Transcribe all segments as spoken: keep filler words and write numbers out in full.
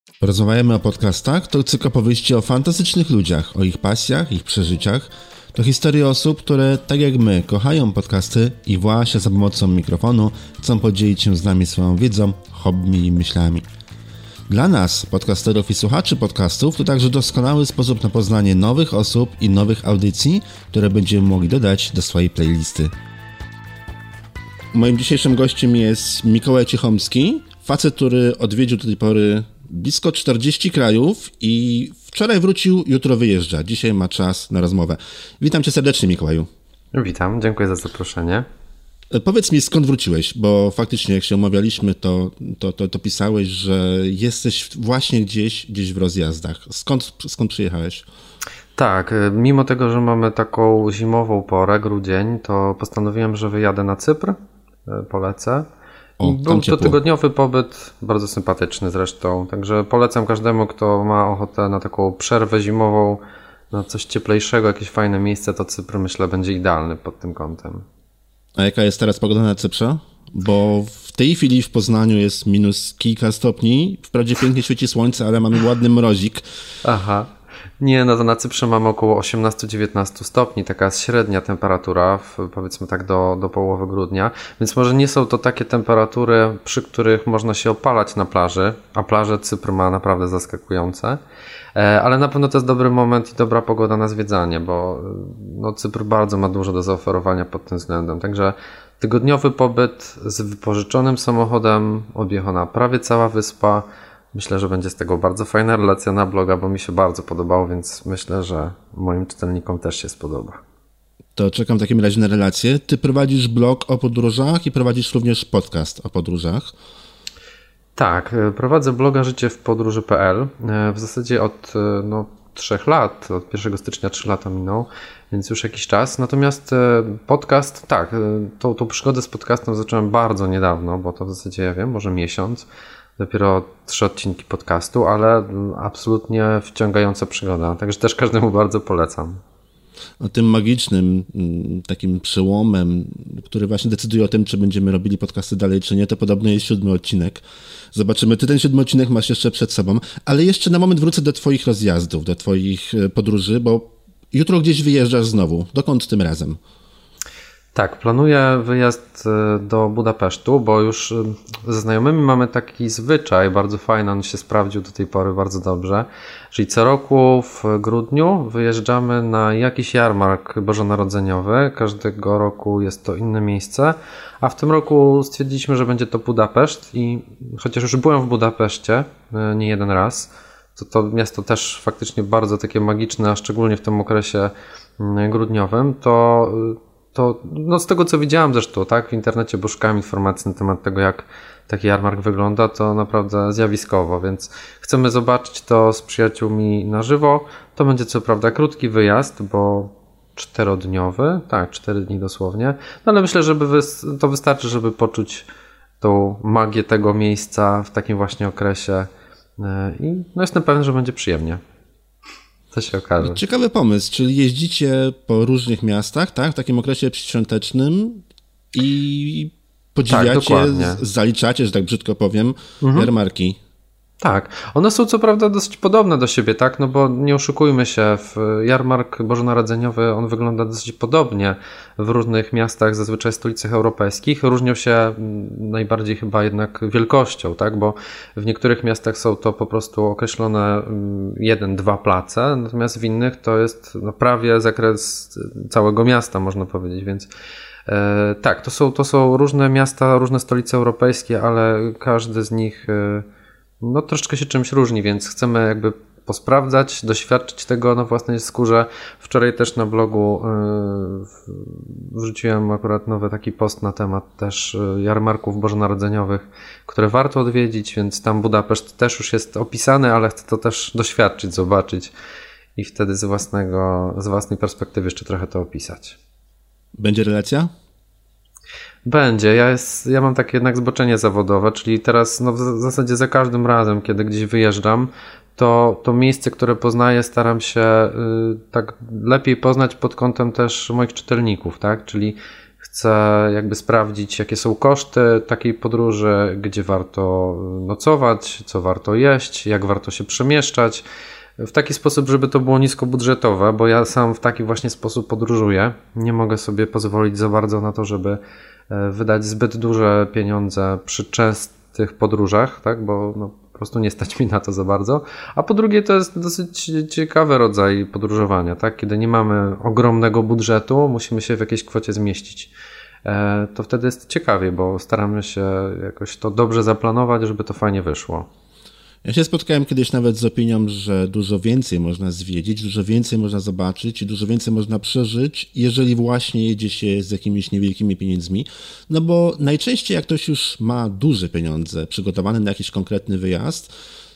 Porozmawiamy o podcastach, to cykl opowieści o fantastycznych ludziach, o ich pasjach, ich przeżyciach. To historie osób, które tak jak my kochają podcasty i właśnie za pomocą mikrofonu chcą podzielić się z nami swoją wiedzą, hobby i myślami. Dla nas, podcasterów i słuchaczy podcastów, to także doskonały sposób na poznanie nowych osób i nowych audycji, które będziemy mogli dodać do swojej playlisty. Moim dzisiejszym gościem jest Mikołaj Ciechomski, facet, który odwiedził do tej pory blisko czterdzieści krajów i wczoraj wrócił, jutro wyjeżdża. Dzisiaj ma czas na rozmowę. Witam cię serdecznie, Mikołaju. Witam, dziękuję za zaproszenie. Powiedz mi, skąd wróciłeś, bo faktycznie jak się umawialiśmy, to, to, to, to pisałeś, że jesteś właśnie gdzieś, gdzieś w rozjazdach. Skąd, skąd przyjechałeś? Tak, mimo tego, że mamy taką zimową porę, grudzień, to postanowiłem, że wyjadę na Cypr, polecę. O, Był to tygodniowy pobyt, bardzo sympatyczny zresztą, także polecam każdemu, kto ma ochotę na taką przerwę zimową, na coś cieplejszego, jakieś fajne miejsce, to Cypr, myślę, będzie idealny pod tym kątem. A jaka jest teraz pogoda na Cyprze? Bo w tej chwili w Poznaniu jest minus kilka stopni, wprawdzie pięknie świeci słońce, ale mamy ładny mrozik. Aha. Nie, no to na Cyprze mamy około osiemnaście do dziewiętnastu stopni, taka średnia temperatura, w, powiedzmy tak do, do połowy grudnia, więc może nie są to takie temperatury, przy których można się opalać na plaży, a plaże Cypr ma naprawdę zaskakujące, ale na pewno to jest dobry moment i dobra pogoda na zwiedzanie, bo no, Cypr bardzo ma dużo do zaoferowania pod tym względem, także tygodniowy pobyt z wypożyczonym samochodem, objechana prawie cała wyspa. Myślę, że będzie z tego bardzo fajna relacja na bloga, bo mi się bardzo podobało, więc myślę, że moim czytelnikom też się spodoba. To czekam w takim razie na relację. Ty prowadzisz blog o podróżach i prowadzisz również podcast o podróżach. Tak, prowadzę bloga życie w podróży kropka pe el. W zasadzie od no, trzech lat, od pierwszego stycznia trzy lata minął, więc już jakiś czas. Natomiast podcast, tak, tą, tą przygodę z podcastem zacząłem bardzo niedawno, bo to w zasadzie, ja wiem, może miesiąc. Dopiero trzy odcinki podcastu, ale absolutnie wciągająca przygoda. Także też każdemu bardzo polecam. O tym magicznym takim przełomem, który właśnie decyduje o tym, czy będziemy robili podcasty dalej, czy nie, to podobno jest siódmy odcinek. Zobaczymy. Ty ten siódmy odcinek masz jeszcze przed sobą, ale jeszcze na moment wrócę do twoich rozjazdów, do twoich podróży, bo jutro gdzieś wyjeżdżasz znowu. Dokąd tym razem? Tak, planuję wyjazd do Budapesztu, bo już ze znajomymi mamy taki zwyczaj, bardzo fajny, on się sprawdził do tej pory bardzo dobrze, czyli co roku w grudniu wyjeżdżamy na jakiś jarmark bożonarodzeniowy, każdego roku jest to inne miejsce, a w tym roku stwierdziliśmy, że będzie to Budapeszt i chociaż już byłem w Budapeszcie nie jeden raz, to to miasto też faktycznie bardzo takie magiczne, a szczególnie w tym okresie grudniowym, to To no z tego co widziałem zresztą, tak, w internecie, bo szukałem informacji na temat tego, jak taki jarmark wygląda, to naprawdę zjawiskowo, więc chcemy zobaczyć to z przyjaciółmi na żywo. To będzie co prawda krótki wyjazd, bo czterodniowy, tak, cztery dni dosłownie, no ale myślę, że to wystarczy, żeby poczuć tą magię tego miejsca w takim właśnie okresie i no jestem pewien, że będzie przyjemnie. To się okaże. Ciekawy pomysł, czyli jeździcie po różnych miastach, tak, w takim okresie świątecznym i podziwiacie, tak, zaliczacie, że tak brzydko powiem, mhm. jarmarki. Tak, one są co prawda dosyć podobne do siebie, tak, no bo nie oszukujmy się, w jarmark bożonarodzeniowy on wygląda dosyć podobnie w różnych miastach, zazwyczaj stolicach europejskich, różnią się najbardziej chyba jednak wielkością, tak, bo w niektórych miastach są to po prostu określone jeden, dwa place, natomiast w innych to jest no, prawie zakres całego miasta, można powiedzieć, więc e, tak, to są, to są różne miasta, różne stolice europejskie, ale każdy z nich e, no troszeczkę się czymś różni, więc chcemy jakby posprawdzać, doświadczyć tego na własnej skórze. Wczoraj też na blogu yy, wrzuciłem akurat nowy taki post na temat też jarmarków bożonarodzeniowych, które warto odwiedzić, więc tam Budapeszt też już jest opisany, ale chcę to też doświadczyć, zobaczyć i wtedy z własnego, z własnej perspektywy jeszcze trochę to opisać. Będzie relacja? Będzie. Ja, jest, ja mam takie jednak zboczenie zawodowe, czyli teraz no w zasadzie za każdym razem, kiedy gdzieś wyjeżdżam, to, to miejsce, które poznaję, staram się y, tak lepiej poznać pod kątem też moich czytelników, tak? Czyli chcę jakby sprawdzić, jakie są koszty takiej podróży, gdzie warto nocować, co warto jeść, jak warto się przemieszczać, w taki sposób, żeby to było niskobudżetowe, bo ja sam w taki właśnie sposób podróżuję. Nie mogę sobie pozwolić za bardzo na to, żeby wydać zbyt duże pieniądze przy częstych podróżach, tak, bo no, po prostu nie stać mi na to za bardzo. A po drugie, to jest dosyć ciekawy rodzaj podróżowania, tak, kiedy nie mamy ogromnego budżetu, musimy się w jakiejś kwocie zmieścić. To wtedy jest ciekawie, bo staramy się jakoś to dobrze zaplanować, żeby to fajnie wyszło. Ja się spotkałem kiedyś nawet z opinią, że dużo więcej można zwiedzić, dużo więcej można zobaczyć i dużo więcej można przeżyć, jeżeli właśnie jedzie się z jakimiś niewielkimi pieniędzmi. No bo najczęściej jak ktoś już ma duże pieniądze przygotowane na jakiś konkretny wyjazd,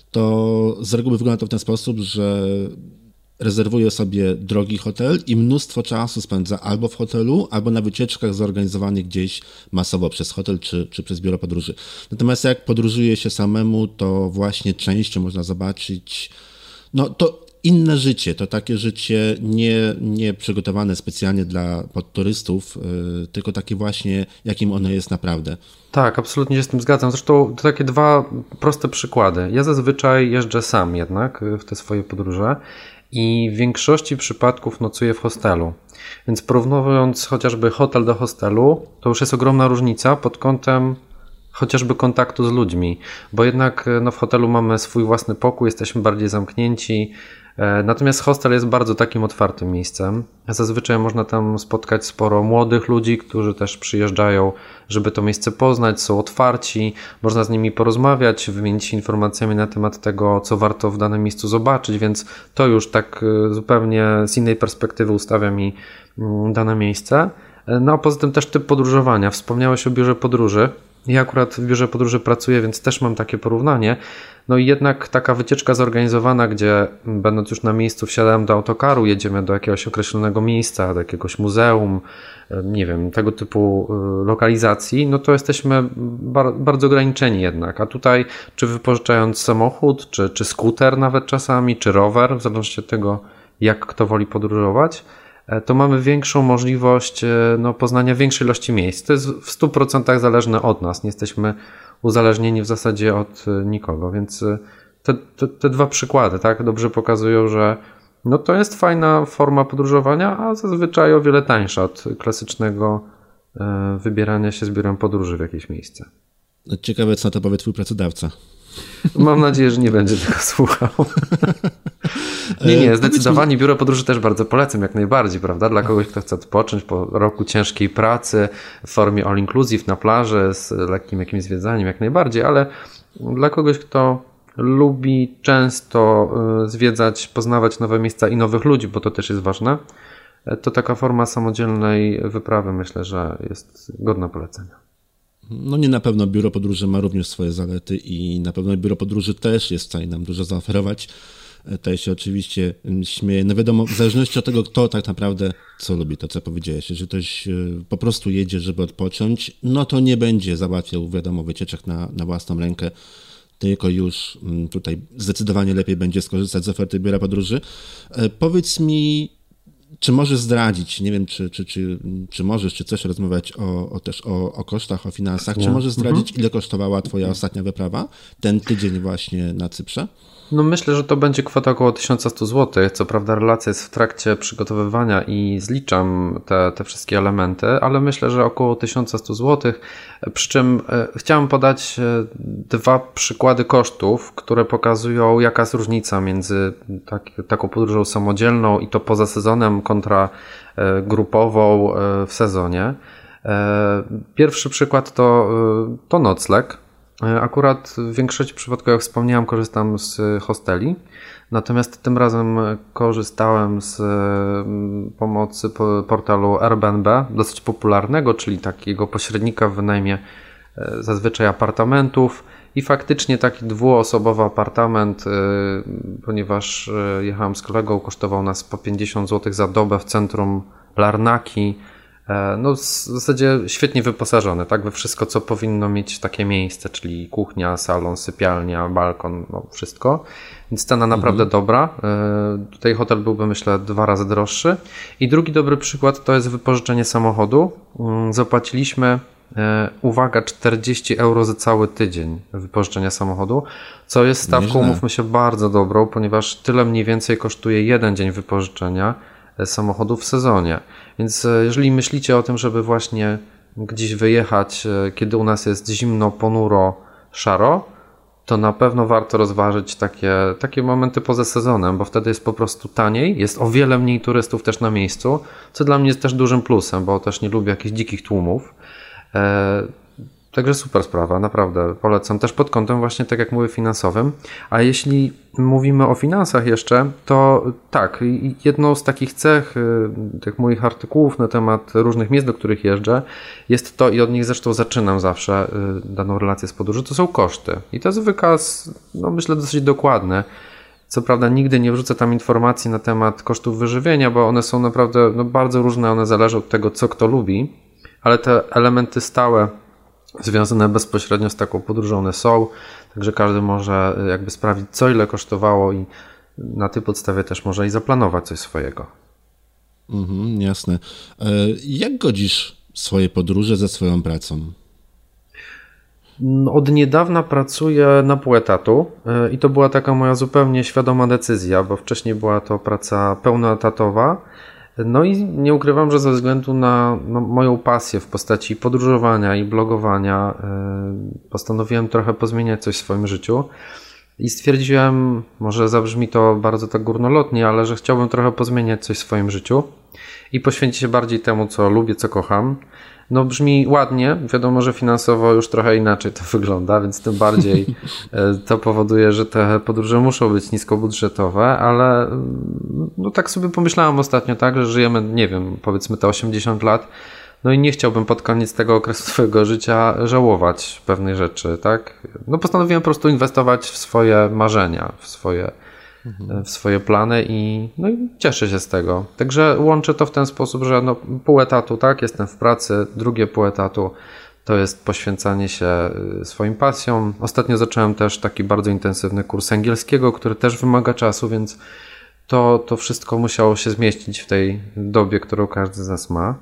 to z reguły wygląda to w ten sposób, że rezerwuje sobie drogi hotel i mnóstwo czasu spędza albo w hotelu, albo na wycieczkach zorganizowanych gdzieś masowo przez hotel czy, czy przez biuro podróży. Natomiast jak podróżuje się samemu, to właśnie częściej można zobaczyć no to inne życie, to takie życie nie, nie przygotowane specjalnie dla podturystów, yy, tylko takie właśnie, jakim ono jest naprawdę. Tak, absolutnie się z tym zgadzam. Zresztą to takie dwa proste przykłady. Ja zazwyczaj jeżdżę sam jednak w te swoje podróże i w większości przypadków nocuję w hostelu. Więc porównując chociażby hotel do hostelu, to już jest ogromna różnica pod kątem chociażby kontaktu z ludźmi, bo jednak no, w hotelu mamy swój własny pokój, jesteśmy bardziej zamknięci, natomiast hostel jest bardzo takim otwartym miejscem. Zazwyczaj można tam spotkać sporo młodych ludzi, którzy też przyjeżdżają, żeby to miejsce poznać, są otwarci, można z nimi porozmawiać, wymienić się informacjami na temat tego, co warto w danym miejscu zobaczyć, więc to już tak zupełnie z innej perspektywy ustawia mi dane miejsce. No a poza tym też typ podróżowania. Wspomniałeś o biurze podróży. Ja akurat w biurze podróży pracuję, więc też mam takie porównanie. No i jednak taka wycieczka zorganizowana, gdzie będąc już na miejscu wsiadałem do autokaru, jedziemy do jakiegoś określonego miejsca, do jakiegoś muzeum, nie wiem, tego typu lokalizacji, no to jesteśmy bar- bardzo ograniczeni jednak. A tutaj czy wypożyczając samochód, czy, czy skuter nawet czasami, czy rower, w zależności od tego, jak kto woli podróżować, to mamy większą możliwość no, poznania większej ilości miejsc. To jest w stu procentach zależne od nas. Nie jesteśmy uzależnieni w zasadzie od nikogo, więc te, te, te dwa przykłady tak, dobrze pokazują, że no, to jest fajna forma podróżowania, a zazwyczaj o wiele tańsza od klasycznego wybierania się z biurem podróży w jakieś miejsce. Ciekawe, co na to powie twój pracodawca. Mam nadzieję, że nie będzie tego słuchał. Nie, nie, zdecydowanie biuro podróży też bardzo polecam, jak najbardziej, prawda? Dla kogoś, kto chce odpocząć po roku ciężkiej pracy w formie all inclusive na plaży z lekkim jakimś zwiedzaniem, jak najbardziej, ale dla kogoś, kto lubi często zwiedzać, poznawać nowe miejsca i nowych ludzi, bo to też jest ważne, to taka forma samodzielnej wyprawy myślę, że jest godna polecenia. No nie na pewno biuro podróży ma również swoje zalety i na pewno biuro podróży też jest w stanie nam dużo zaoferować. To się oczywiście śmieję. No wiadomo, w zależności od tego, kto tak naprawdę co lubi, to co powiedziałeś. Jeżeli ktoś po prostu jedzie, żeby odpocząć, no to nie będzie załatwiał, wiadomo, wycieczek na, na własną rękę, tylko już tutaj zdecydowanie lepiej będzie skorzystać z oferty biura podróży. Powiedz mi, czy możesz zdradzić, nie wiem, czy, czy, czy, czy możesz, czy chcesz rozmawiać o, o też o, o kosztach, o finansach, czy możesz zdradzić, mhm. ile kosztowała twoja ostatnia wyprawa, ten tydzień właśnie na Cyprze? No myślę, że to będzie kwota około tysiąc sto złotych. Co prawda relacja jest w trakcie przygotowywania i zliczam te, te wszystkie elementy, ale myślę, że około tysiąc sto złotych. Przy czym e, chciałem podać e, dwa przykłady kosztów, które pokazują, jaka jest różnica między tak, taką podróżą samodzielną i to poza sezonem kontra e, grupową e, w sezonie. E, pierwszy przykład to, e, to nocleg. Akurat w większości przypadków, jak wspomniałem, korzystam z hosteli, natomiast tym razem korzystałem z pomocy portalu Airbnb, dosyć popularnego, czyli takiego pośrednika w wynajmie zazwyczaj apartamentów i faktycznie taki dwuosobowy apartament, ponieważ jechałem z kolegą, kosztował nas po pięćdziesiąt złotych za dobę w centrum Larnaki, No w zasadzie świetnie wyposażone, tak, we wszystko, co powinno mieć takie miejsce, czyli kuchnia, salon, sypialnia, balkon, no wszystko. Więc cena naprawdę mhm. dobra. Tutaj hotel byłby, myślę, dwa razy droższy. I drugi dobry przykład to jest wypożyczenie samochodu. Zapłaciliśmy, uwaga, czterdzieści euro za cały tydzień wypożyczenia samochodu, co jest stawką, umówmy się, bardzo dobrą, ponieważ tyle mniej więcej kosztuje jeden dzień wypożyczenia samochodu w sezonie. Więc jeżeli myślicie o tym, żeby właśnie gdzieś wyjechać, kiedy u nas jest zimno, ponuro, szaro, to na pewno warto rozważyć takie, takie momenty poza sezonem, bo wtedy jest po prostu taniej, jest o wiele mniej turystów też na miejscu, co dla mnie jest też dużym plusem, bo też nie lubię jakichś dzikich tłumów. Także super sprawa, naprawdę polecam też pod kątem właśnie, tak jak mówię, finansowym. A jeśli mówimy o finansach jeszcze, to tak, jedną z takich cech tych moich artykułów na temat różnych miejsc, do których jeżdżę, jest to, i od nich zresztą zaczynam zawsze daną relację z podróży, to są koszty. I to jest wykaz, no myślę, dosyć dokładny. Co prawda nigdy nie wrzucę tam informacji na temat kosztów wyżywienia, bo one są naprawdę no, bardzo różne, one zależą od tego, co kto lubi, ale te elementy stałe związane bezpośrednio z taką podróżą one są, także każdy może jakby sprawdzić, co ile kosztowało i na tej podstawie też może i zaplanować coś swojego. Mhm, jasne. Jak godzisz swoje podróże ze swoją pracą? Od niedawna pracuję na pół etatu i to była taka moja zupełnie świadoma decyzja, bo wcześniej była to praca pełnoetatowa. No i nie ukrywam, że ze względu na no, moją pasję w postaci podróżowania i blogowania yy, postanowiłem trochę pozmieniać coś w swoim życiu i stwierdziłem, może zabrzmi to bardzo tak górnolotnie, ale że chciałbym trochę pozmieniać coś w swoim życiu i poświęcić się bardziej temu, co lubię, co kocham. No brzmi ładnie, wiadomo, że finansowo już trochę inaczej to wygląda, więc tym bardziej to powoduje, że te podróże muszą być niskobudżetowe, ale no tak sobie pomyślałem ostatnio, tak, że żyjemy, nie wiem, powiedzmy te osiemdziesiąt lat, no i nie chciałbym pod koniec tego okresu swojego życia żałować pewnej rzeczy, tak. No postanowiłem po prostu inwestować w swoje marzenia, w swoje w swoje plany i, no i cieszę się z tego. Także łączę to w ten sposób, że no, pół etatu, tak, jestem w pracy, drugie pół etatu to jest poświęcanie się swoim pasjom. Ostatnio zacząłem też taki bardzo intensywny kurs angielskiego, który też wymaga czasu, więc to, to wszystko musiało się zmieścić w tej dobie, którą każdy z nas ma.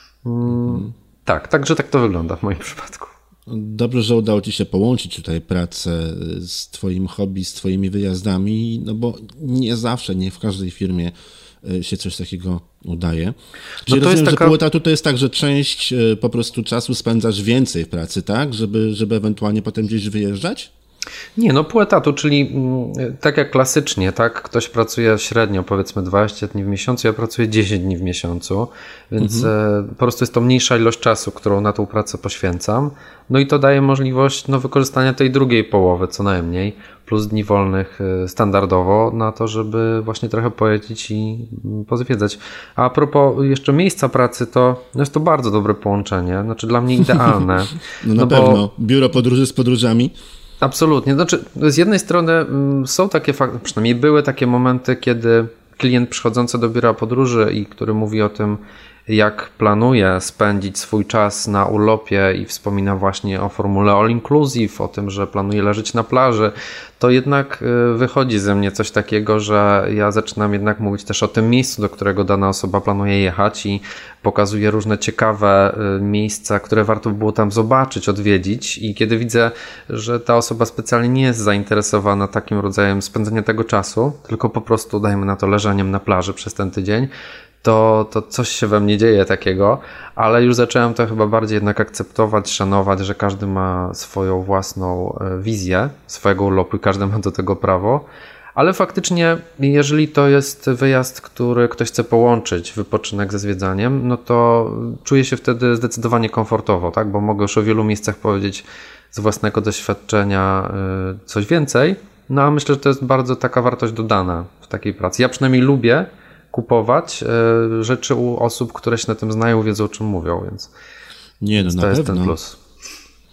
Mm, tak, także tak to wygląda w moim przypadku. Dobrze, że udało Ci się połączyć tutaj pracę z Twoim hobby, z Twoimi wyjazdami, no bo nie zawsze, nie w każdej firmie się coś takiego udaje. Czyli no to rozumiem, jest taka... że pół etatu to jest tak, że część po prostu czasu spędzasz więcej w pracy, tak? Żeby, żeby ewentualnie potem gdzieś wyjeżdżać? Nie, no pół etatu, czyli tak jak klasycznie, tak, ktoś pracuje średnio powiedzmy dwadzieścia dni w miesiącu, ja pracuję dziesięć dni w miesiącu, więc mhm. po prostu jest to mniejsza ilość czasu, którą na tą pracę poświęcam, no i to daje możliwość no, wykorzystania tej drugiej połowy co najmniej, plus dni wolnych standardowo na to, żeby właśnie trochę pojeździć i pozwiedzać. A propos jeszcze miejsca pracy, to no jest to bardzo dobre połączenie, znaczy dla mnie idealne. No na no pewno, bo... biuro podróży z podróżami. Absolutnie. Znaczy, z jednej strony są takie fakty, przynajmniej były takie momenty, kiedy klient przychodzący do biura podróży i który mówi o tym, jak planuje spędzić swój czas na urlopie i wspomina właśnie o formule all inclusive, o tym, że planuje leżeć na plaży, to jednak wychodzi ze mnie coś takiego, że ja zaczynam jednak mówić też o tym miejscu, do którego dana osoba planuje jechać i pokazuję różne ciekawe miejsca, które warto by było tam zobaczyć, odwiedzić i kiedy widzę, że ta osoba specjalnie nie jest zainteresowana takim rodzajem spędzenia tego czasu, tylko po prostu dajmy na to leżeniem na plaży przez ten tydzień, to, to coś się we mnie dzieje takiego, ale już zacząłem to chyba bardziej jednak akceptować, szanować, że każdy ma swoją własną wizję swojego urlopu i każdy ma do tego prawo, ale faktycznie jeżeli to jest wyjazd, który ktoś chce połączyć, wypoczynek ze zwiedzaniem, no to czuję się wtedy zdecydowanie komfortowo, tak? Bo mogę już o wielu miejscach powiedzieć z własnego doświadczenia coś więcej, no a myślę, że to jest bardzo taka wartość dodana w takiej pracy. Ja przynajmniej lubię kupować rzeczy u osób, które się na tym znają, wiedzą o czym mówią, więc, Nie, no więc to na jest pewno. ten plus.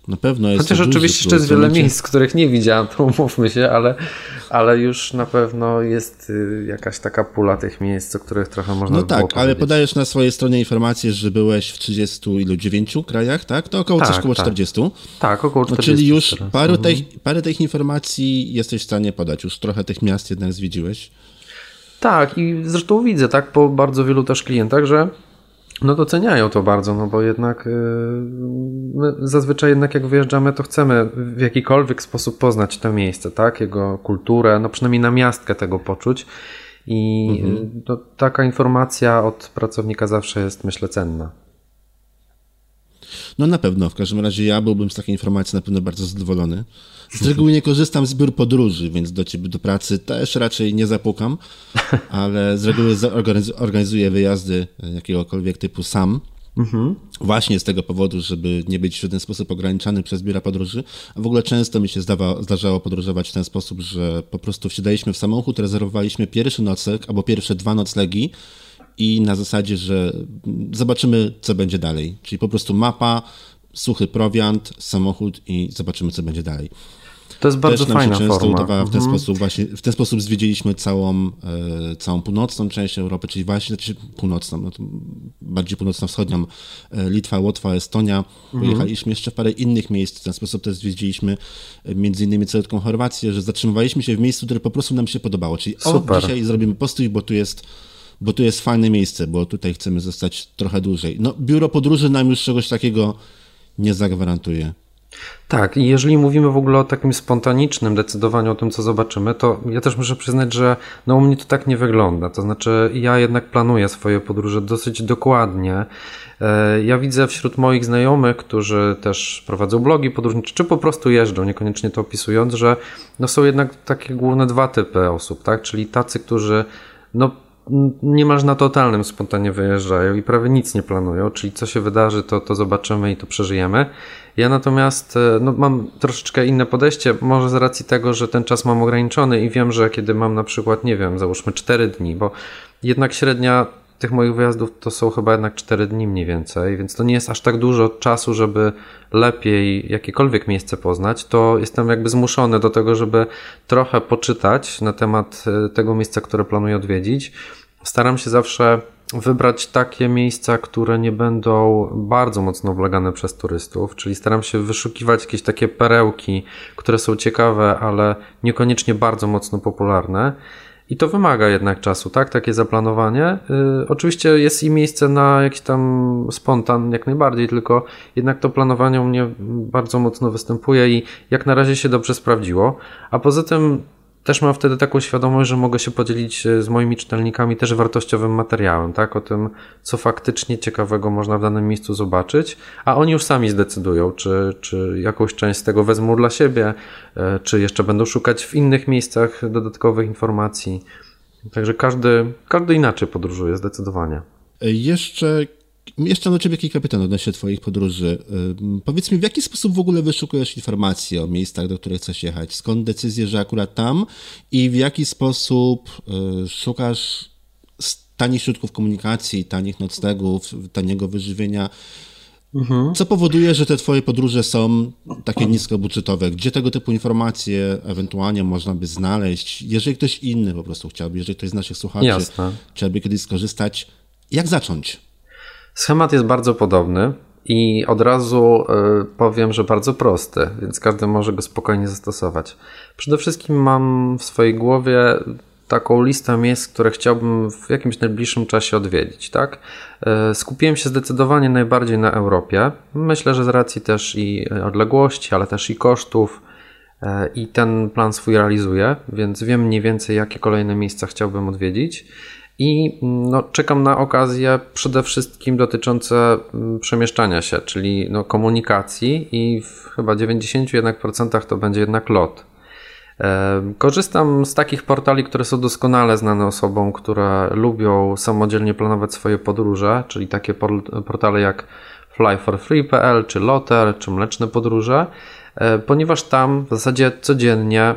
Na pewno jest. Chociaż to oczywiście jeszcze jest wiele momencie... miejsc, których nie widziałem, to umówmy się, ale, ale już na pewno jest jakaś taka pula tych miejsc, o których trochę można No by tak, było ale podajesz na swojej stronie informację, że byłeś w trzydziestu ilu dziewięciu krajach, tak? To około tak, coś około tak. czterdziestu. Tak, około czterdziestu. No, czyli już teraz. parę, mhm. tych, parę tych informacji jesteś w stanie podać. Już trochę tych miast jednak zwiedziłeś. Tak, i zresztą widzę tak po bardzo wielu też klientach, że no doceniają to bardzo, no bo jednak yy, my zazwyczaj jednak jak wyjeżdżamy, to chcemy w jakikolwiek sposób poznać to miejsce, tak, jego kulturę, no przynajmniej na miastkę tego poczuć i mhm. no, taka informacja od pracownika zawsze jest, myślę, cenna. No na pewno, w każdym razie ja byłbym z takiej informacji na pewno bardzo zadowolony. Z reguły nie korzystam z biur podróży, więc do ciebie do pracy też raczej nie zapukam, ale z reguły organizuję wyjazdy jakiegokolwiek typu sam. Mhm. Właśnie z tego powodu, żeby nie być w żaden sposób ograniczany przez biura podróży. A w ogóle często mi się zdawa, zdarzało podróżować w ten sposób, że po prostu wsiadaliśmy w samochód, rezerwowaliśmy pierwszy nocleg albo pierwsze dwa noclegi i na zasadzie, że zobaczymy, co będzie dalej. Czyli po prostu mapa, suchy prowiant, samochód i zobaczymy, co będzie dalej. To jest bardzo Też nam fajna się często forma. udawała w ten mhm. sposób właśnie, w ten sposób zwiedziliśmy całą, e, całą północną część Europy, czyli właśnie znaczy północną, no to bardziej północno-wschodnią, e, Litwa, Łotwa, Estonia. Mhm. Pojechaliśmy jeszcze w parę innych miejsc, w ten sposób też zwiedziliśmy e, między innymi całą Chorwację, że zatrzymywaliśmy się w miejscu, które po prostu nam się podobało, czyli Super. o, dzisiaj zrobimy postój, bo tu jest bo tu jest fajne miejsce, bo tutaj chcemy zostać trochę dłużej. No biuro podróży nam już czegoś takiego nie zagwarantuje. Tak, i jeżeli mówimy w ogóle o takim spontanicznym decydowaniu o tym, co zobaczymy, to ja też muszę przyznać, że no u mnie to tak nie wygląda. To znaczy ja jednak planuję swoje podróże dosyć dokładnie. Ja widzę wśród moich znajomych, którzy też prowadzą blogi podróżnicze, czy po prostu jeżdżą, niekoniecznie to opisując, że no są jednak takie główne dwa typy osób, tak? Czyli tacy, którzy no niemalże na totalnym spontanie wyjeżdżają i prawie nic nie planują, czyli co się wydarzy, to, to zobaczymy i to przeżyjemy. Ja natomiast no, mam troszeczkę inne podejście, może z racji tego, że ten czas mam ograniczony i wiem, że kiedy mam na przykład, nie wiem, załóżmy cztery dni, bo jednak średnia tych moich wyjazdów to są chyba jednak cztery dni mniej więcej, więc to nie jest aż tak dużo czasu, żeby lepiej jakiekolwiek miejsce poznać, to jestem jakby zmuszony do tego, żeby trochę poczytać na temat tego miejsca, które planuję odwiedzić. Staram się zawsze wybrać takie miejsca, które nie będą bardzo mocno oblegane przez turystów, czyli staram się wyszukiwać jakieś takie perełki, które są ciekawe, ale niekoniecznie bardzo mocno popularne. I to wymaga jednak czasu, tak? Takie zaplanowanie. Yy, oczywiście jest i miejsce na jakiś tam spontan, jak najbardziej, tylko jednak to planowanie u mnie bardzo mocno występuje i jak na razie się dobrze sprawdziło. A poza tym też mam wtedy taką świadomość, że mogę się podzielić z moimi czytelnikami też wartościowym materiałem, tak? O tym, co faktycznie ciekawego można w danym miejscu zobaczyć, a oni już sami zdecydują, czy, czy jakąś część z tego wezmą dla siebie, czy jeszcze będą szukać w innych miejscach dodatkowych informacji. Także każdy, każdy inaczej podróżuje, zdecydowanie. Jeszcze Jeszcze do Ciebie kilka pytań odnośnie Twoich podróży. Powiedz mi, w jaki sposób w ogóle wyszukujesz informacje o miejscach, do których chcesz jechać? Skąd decyzję, że akurat tam? I w jaki sposób szukasz tanich środków komunikacji, tanich noclegów, taniego wyżywienia? Mhm. Co powoduje, że te Twoje podróże są takie niskobudżetowe? Gdzie tego typu informacje ewentualnie można by znaleźć? Jeżeli ktoś inny po prostu chciałby, jeżeli ktoś z naszych słuchaczy Jasne. chciałby kiedyś skorzystać, jak zacząć? Schemat jest bardzo podobny i od razu y, powiem, że bardzo prosty, więc każdy może go spokojnie zastosować. Przede wszystkim mam w swojej głowie taką listę miejsc, które chciałbym w jakimś najbliższym czasie odwiedzić, tak? Y, skupiłem się zdecydowanie najbardziej na Europie. Myślę, że z racji też i odległości, ale też i kosztów y, i ten plan swój realizuję, więc wiem mniej więcej, jakie kolejne miejsca chciałbym odwiedzić. I no, czekam na okazje przede wszystkim dotyczące przemieszczania się, czyli no, komunikacji i w chyba dziewięćdziesiąt jeden procent to będzie jednak lot. Korzystam z takich portali, które są doskonale znane osobom, które lubią samodzielnie planować swoje podróże, czyli takie portale jak fly for free kropka p l, czy Loter, czy Mleczne Podróże, ponieważ tam w zasadzie codziennie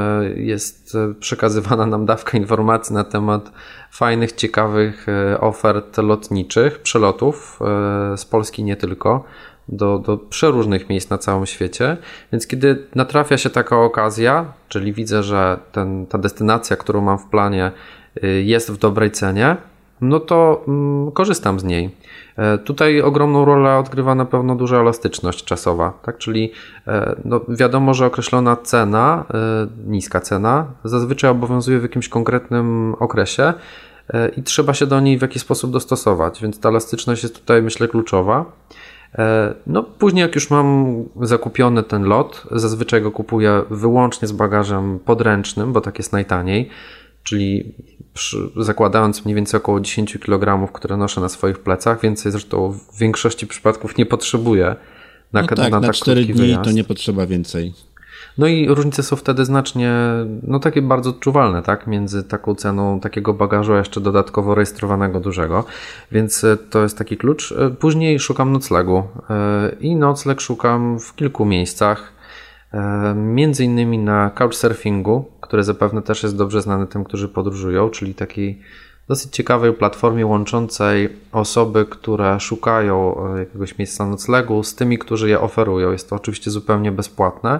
jest przekazywana nam dawka informacji na temat fajnych, ciekawych ofert lotniczych, przelotów z Polski nie tylko. do, do przeróżnych miejsc na całym świecie, więc kiedy natrafia się taka okazja, czyli widzę, że ten, ta destynacja, którą mam w planie, jest w dobrej cenie, no to mm, korzystam z niej. E, tutaj ogromną rolę odgrywa na pewno duża elastyczność czasowa, tak? Czyli e, no wiadomo, że określona cena, e, niska cena, zazwyczaj obowiązuje w jakimś konkretnym okresie e, i trzeba się do niej w jakiś sposób dostosować, więc ta elastyczność jest tutaj, myślę, kluczowa. E, no później jak już mam zakupiony ten lot, zazwyczaj go kupuję wyłącznie z bagażem podręcznym, bo tak jest najtaniej, czyli przy, zakładając mniej więcej około dziesięć kilogramów, które noszę na swoich plecach, więcej zresztą w większości przypadków nie potrzebuję na, no tak, na, na, na na cztery dni wyjazd. To nie potrzeba więcej. No i różnice są wtedy znacznie, no takie bardzo odczuwalne, tak, między taką ceną takiego bagażu, a jeszcze dodatkowo rejestrowanego dużego, więc to jest taki klucz. Później szukam noclegu i nocleg szukam w kilku miejscach, między innymi na couchsurfingu, który zapewne też jest dobrze znany tym, którzy podróżują, czyli takiej dosyć ciekawej platformie łączącej osoby, które szukają jakiegoś miejsca noclegu z tymi, którzy je oferują. Jest to oczywiście zupełnie bezpłatne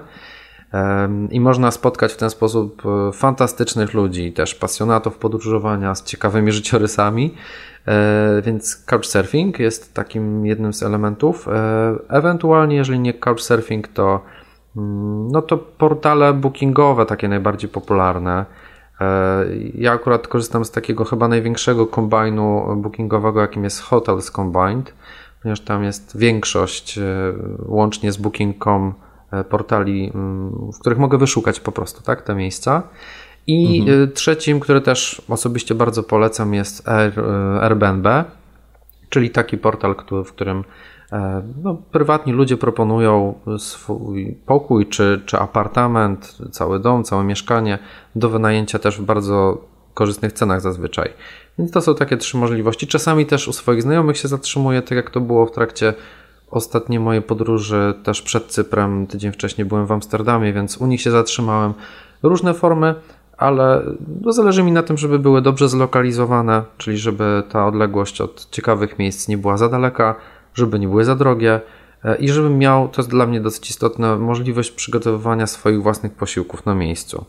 i można spotkać w ten sposób fantastycznych ludzi, też pasjonatów podróżowania z ciekawymi życiorysami, więc couchsurfing jest takim jednym z elementów. Ewentualnie, jeżeli nie couchsurfing, to no to portale bookingowe, takie najbardziej popularne. Ja akurat korzystam z takiego chyba największego kombajnu bookingowego, jakim jest Hotels Combined, ponieważ tam jest większość łącznie z booking kropka com portali, w których mogę wyszukać po prostu tak, te miejsca. I mhm. trzecim, który też osobiście bardzo polecam, jest Air, Airbnb, czyli taki portal, w którym no, prywatni ludzie proponują swój pokój czy, czy apartament, cały dom, całe mieszkanie do wynajęcia też w bardzo korzystnych cenach zazwyczaj. Więc to są takie trzy możliwości. Czasami też u swoich znajomych się zatrzymuję, tak jak to było w trakcie ostatniej mojej podróży, też przed Cyprem, tydzień wcześniej byłem w Amsterdamie, więc u nich się zatrzymałem. Różne formy, ale no, zależy mi na tym, żeby były dobrze zlokalizowane, czyli żeby ta odległość od ciekawych miejsc nie była za daleka, żeby nie były za drogie i żebym miał, to jest dla mnie dosyć istotne, możliwość przygotowywania swoich własnych posiłków na miejscu.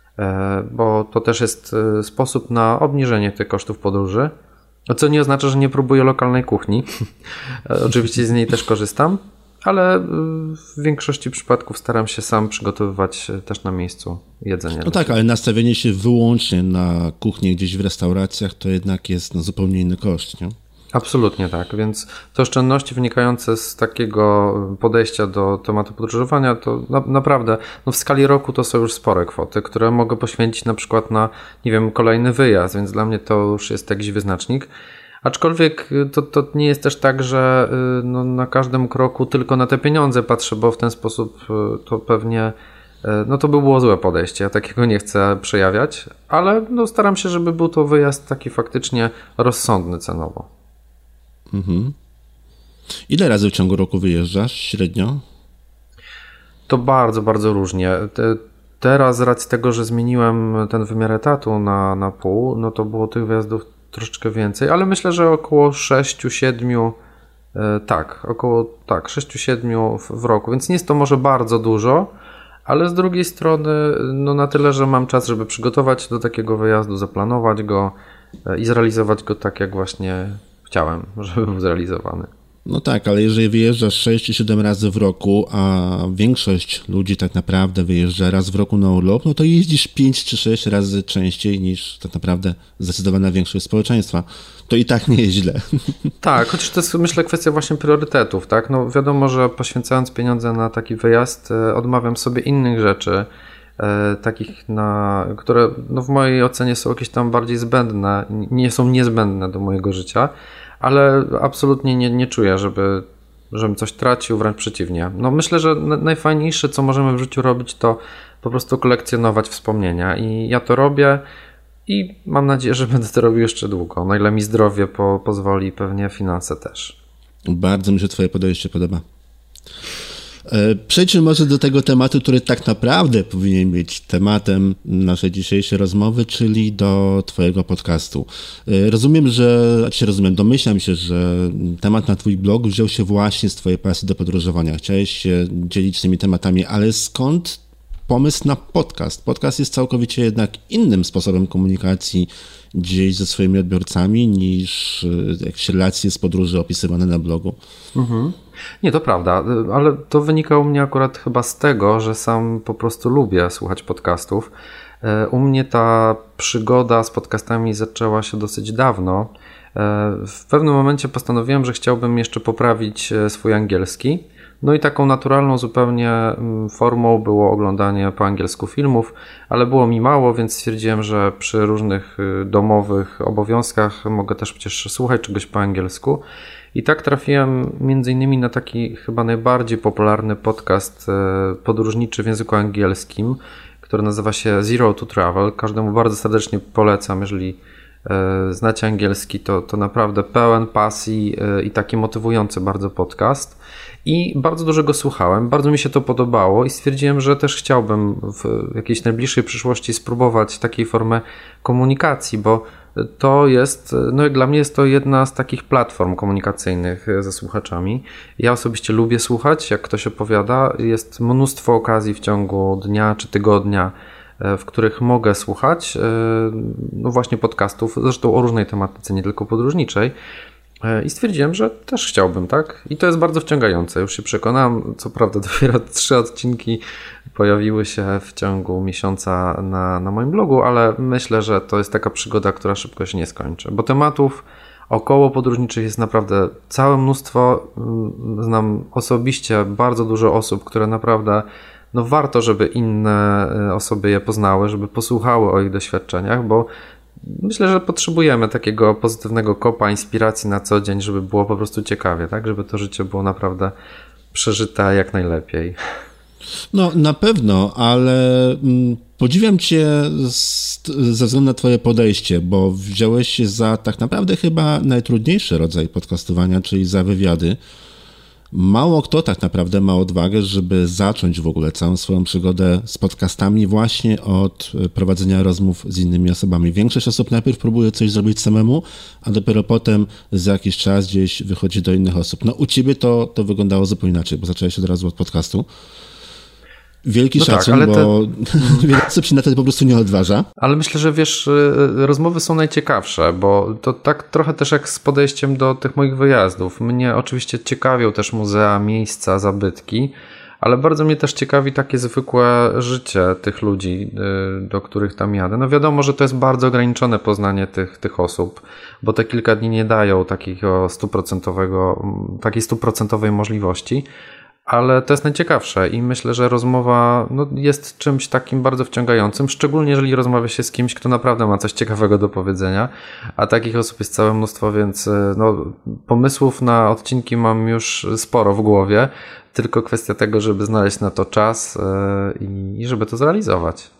Bo to też jest sposób na obniżenie tych kosztów podróży, co nie oznacza, że nie próbuję lokalnej kuchni. Oczywiście z niej też korzystam, ale w większości przypadków staram się sam przygotowywać też na miejscu jedzenie. No tak, ale nastawienie się wyłącznie na kuchnię gdzieś w restauracjach to jednak jest no, zupełnie inny koszt, nie? Absolutnie tak, więc te oszczędności wynikające z takiego podejścia do tematu podróżowania to na, naprawdę no w skali roku to są już spore kwoty, które mogę poświęcić na przykład na, nie wiem, kolejny wyjazd, więc dla mnie to już jest jakiś wyznacznik. Aczkolwiek to, to nie jest też tak, że no, na każdym kroku tylko na te pieniądze patrzę, bo w ten sposób to pewnie no to by było złe podejście, ja takiego nie chcę przejawiać, ale no, staram się, żeby był to wyjazd taki faktycznie rozsądny cenowo. Mhm. Ile razy w ciągu roku wyjeżdżasz średnio? To bardzo, bardzo różnie. Te, teraz z racji tego, że zmieniłem ten wymiar etatu na, na pół, no to było tych wyjazdów troszeczkę więcej, ale myślę, że około sześć siedem, e, tak, około tak, sześć siedem w, w roku, więc nie jest to może bardzo dużo, ale z drugiej strony no na tyle, że mam czas, żeby przygotować do takiego wyjazdu, zaplanować go e, i zrealizować go tak, jak właśnie chciałem, żeby był zrealizowany. No tak, ale jeżeli wyjeżdżasz sześć czy siedem razy w roku, a większość ludzi tak naprawdę wyjeżdża raz w roku na urlop, no to jeździsz pięć czy sześć razy częściej niż tak naprawdę zdecydowana większość społeczeństwa. To i tak nie jest źle. Tak, chociaż to jest myślę kwestia właśnie priorytetów, tak? No wiadomo, że poświęcając pieniądze na taki wyjazd odmawiam sobie innych rzeczy, takich, na, które no w mojej ocenie są jakieś tam bardziej zbędne, nie są niezbędne do mojego życia, ale absolutnie nie, nie czuję, żeby, żebym coś tracił, wręcz przeciwnie. No myślę, że najfajniejsze, co możemy w życiu robić, to po prostu kolekcjonować wspomnienia i ja to robię i mam nadzieję, że będę to robił jeszcze długo. No ile mi zdrowie po, pozwoli, pewnie finanse też. Bardzo mi się twoje podejście podoba. Przejdźmy może do tego tematu, który tak naprawdę powinien być tematem naszej dzisiejszej rozmowy, czyli do twojego podcastu. Rozumiem, że, znaczy rozumiem, domyślam się, że temat na twój blog wziął się właśnie z twojej pasji do podróżowania. Chciałeś się dzielić tymi tematami, ale skąd pomysł na podcast? Podcast jest całkowicie jednak innym sposobem komunikacji gdzieś ze swoimi odbiorcami niż jakieś relacje z podróży opisywane na blogu. Mhm. Nie, to prawda, ale to wynika u mnie akurat chyba z tego, że sam po prostu lubię słuchać podcastów. U mnie ta przygoda z podcastami zaczęła się dosyć dawno. W pewnym momencie postanowiłem, że chciałbym jeszcze poprawić swój angielski. No i taką naturalną zupełnie formą było oglądanie po angielsku filmów, ale było mi mało, więc stwierdziłem, że przy różnych domowych obowiązkach mogę też przecież słuchać czegoś po angielsku. I tak trafiłem między innymi na taki chyba najbardziej popularny podcast podróżniczy w języku angielskim, który nazywa się Zero to Travel. Każdemu bardzo serdecznie polecam, jeżeli znacie angielski, to, to naprawdę pełen pasji i taki motywujący bardzo podcast. I bardzo dużo go słuchałem, bardzo mi się to podobało i stwierdziłem, że też chciałbym w jakiejś najbliższej przyszłości spróbować takiej formy komunikacji, bo to jest, no dla mnie jest to jedna z takich platform komunikacyjnych ze słuchaczami. Ja osobiście lubię słuchać, jak ktoś opowiada. Jest mnóstwo okazji w ciągu dnia czy tygodnia, w których mogę słuchać, no właśnie podcastów, zresztą o różnej tematyce, nie tylko podróżniczej. I stwierdziłem, że też chciałbym, tak? I to jest bardzo wciągające. Już się przekonałem, co prawda dopiero trzy odcinki pojawiły się w ciągu miesiąca na, na moim blogu, ale myślę, że to jest taka przygoda, która szybko się nie skończy, bo tematów około podróżniczych jest naprawdę całe mnóstwo. Znam osobiście bardzo dużo osób, które naprawdę no warto, żeby inne osoby je poznały, żeby posłuchały o ich doświadczeniach, bo myślę, że potrzebujemy takiego pozytywnego kopa, inspiracji na co dzień, żeby było po prostu ciekawie, tak? Żeby to życie było naprawdę przeżyte jak najlepiej. No na pewno, ale podziwiam cię z, ze względu na twoje podejście, bo wziąłeś się za tak naprawdę chyba najtrudniejszy rodzaj podcastowania, czyli za wywiady. Mało kto tak naprawdę ma odwagę, żeby zacząć w ogóle całą swoją przygodę z podcastami właśnie od prowadzenia rozmów z innymi osobami. Większość osób najpierw próbuje coś zrobić samemu, a dopiero potem za jakiś czas gdzieś wychodzi do innych osób. No u ciebie to, to wyglądało zupełnie inaczej, bo zacząłeś od razu od podcastu. Wielki no szacun, tak, bo te... wiele osób się na to po prostu nie odważa. Ale myślę, że wiesz, rozmowy są najciekawsze, bo to tak trochę też jak z podejściem do tych moich wyjazdów. Mnie oczywiście ciekawią też muzea, miejsca, zabytki, ale bardzo mnie też ciekawi takie zwykłe życie tych ludzi, do których tam jadę. No wiadomo, że to jest bardzo ograniczone poznanie tych, tych osób, bo te kilka dni nie dają takiego stuprocentowego, takiej stuprocentowej możliwości. Ale to jest najciekawsze i myślę, że rozmowa no, jest czymś takim bardzo wciągającym, szczególnie jeżeli rozmawia się z kimś, kto naprawdę ma coś ciekawego do powiedzenia, a takich osób jest całe mnóstwo, więc no, pomysłów na odcinki mam już sporo w głowie, tylko kwestia tego, żeby znaleźć na to czas i, i żeby to zrealizować.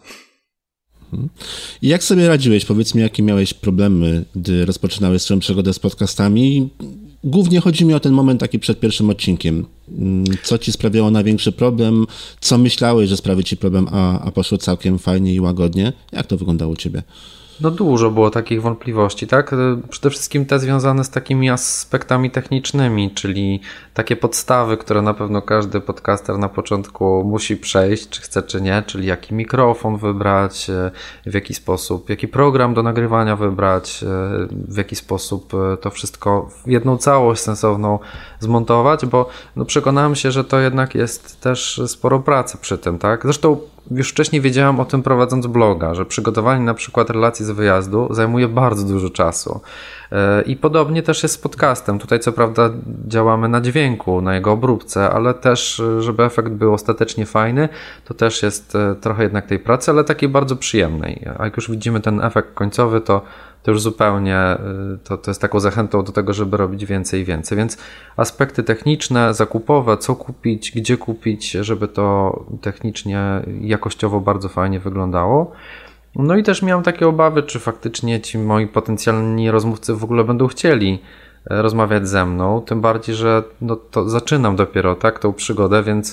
I jak sobie radziłeś? Powiedz mi, jakie miałeś problemy, gdy rozpoczynałeś swoją przygodę z podcastami? Głównie chodzi mi o ten moment taki przed pierwszym odcinkiem. Co ci sprawiało największy problem? Co myślałeś, że sprawi ci problem, a, a poszło całkiem fajnie i łagodnie? Jak to wyglądało u ciebie? No dużo było takich wątpliwości, tak? Przede wszystkim te związane z takimi aspektami technicznymi, czyli takie podstawy, które na pewno każdy podcaster na początku musi przejść, czy chce, czy nie, czyli jaki mikrofon wybrać, w jaki sposób, jaki program do nagrywania wybrać, w jaki sposób to wszystko w jedną całość sensowną zmontować, bo no przekonałem się, że to jednak jest też sporo pracy przy tym, tak? Zresztą już wcześniej wiedziałem o tym prowadząc bloga, że przygotowanie na przykład relacji z wyjazdu zajmuje bardzo dużo czasu. I podobnie też jest z podcastem. Tutaj co prawda działamy na dźwięku, na jego obróbce, ale też, żeby efekt był ostatecznie fajny, to też jest trochę jednak tej pracy, ale takiej bardzo przyjemnej. A jak już widzimy ten efekt końcowy, to to już zupełnie to, to jest taką zachętą do tego, żeby robić więcej i więcej. Więc aspekty techniczne, zakupowe, co kupić, gdzie kupić, żeby to technicznie, jakościowo bardzo fajnie wyglądało. No i też miałem takie obawy, czy faktycznie ci moi potencjalni rozmówcy w ogóle będą chcieli rozmawiać ze mną, tym bardziej, że no to zaczynam dopiero, tak, tą przygodę, więc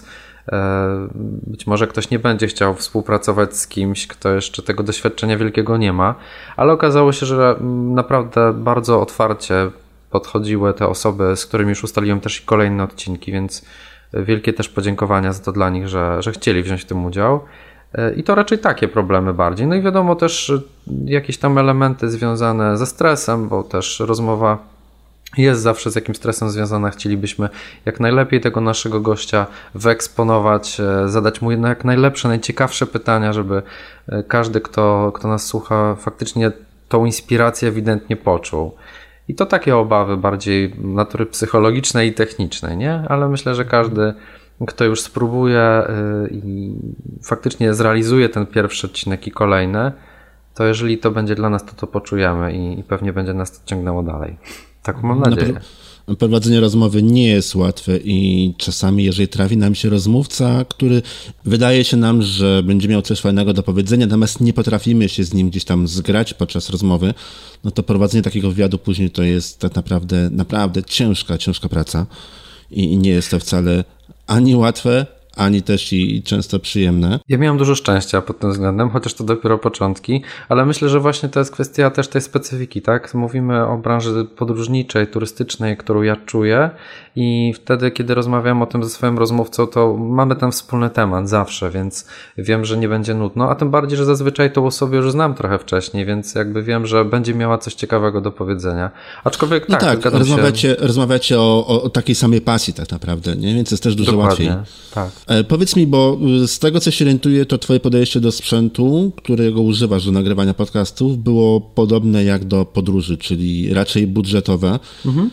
być może ktoś nie będzie chciał współpracować z kimś, kto jeszcze tego doświadczenia wielkiego nie ma, ale okazało się, że naprawdę bardzo otwarcie podchodziły te osoby, z którymi już ustaliłem też i kolejne odcinki, więc wielkie też podziękowania za to dla nich, że, że chcieli wziąć w tym udział. I to raczej takie problemy bardziej. No i wiadomo też jakieś tam elementy związane ze stresem, bo też rozmowa jest zawsze z jakimś stresem związana. Chcielibyśmy jak najlepiej tego naszego gościa wyeksponować, zadać mu jak najlepsze, najciekawsze pytania, żeby każdy, kto, kto nas słucha, faktycznie tą inspirację ewidentnie poczuł. I to takie obawy bardziej natury psychologicznej i technicznej, nie? Ale myślę, że każdy, kto już spróbuje i faktycznie zrealizuje ten pierwszy odcinek i kolejne, to jeżeli to będzie dla nas, to to poczujemy i, i pewnie będzie nas to ciągnęło dalej. Tak mam nadzieję. Prowadzenie rozmowy nie jest łatwe i czasami, jeżeli trafi nam się rozmówca, który wydaje się nam, że będzie miał coś fajnego do powiedzenia, natomiast nie potrafimy się z nim gdzieś tam zgrać podczas rozmowy, no to prowadzenie takiego wywiadu później to jest tak naprawdę, naprawdę ciężka, ciężka praca i nie jest to wcale ani łatwe, ani też i często przyjemne. Ja miałem dużo szczęścia pod tym względem, chociaż to dopiero początki, ale myślę, że właśnie to jest kwestia też tej specyfiki, tak? Mówimy o branży podróżniczej, turystycznej, którą ja czuję i wtedy, kiedy rozmawiam o tym ze swoim rozmówcą, to mamy ten wspólny temat zawsze, więc wiem, że nie będzie nudno, a tym bardziej, że zazwyczaj tą osobę już znam trochę wcześniej, więc jakby wiem, że będzie miała coś ciekawego do powiedzenia. Aczkolwiek no tak, tak rozmawiacie, się... rozmawiacie o, o takiej samej pasji tak naprawdę, nie? Więc jest też dużo Dokładnie, łatwiej. Tak. Powiedz mi, bo z tego, co się orientuję, to twoje podejście do sprzętu, którego używasz do nagrywania podcastów, było podobne jak do podróży, czyli raczej budżetowe. Mhm.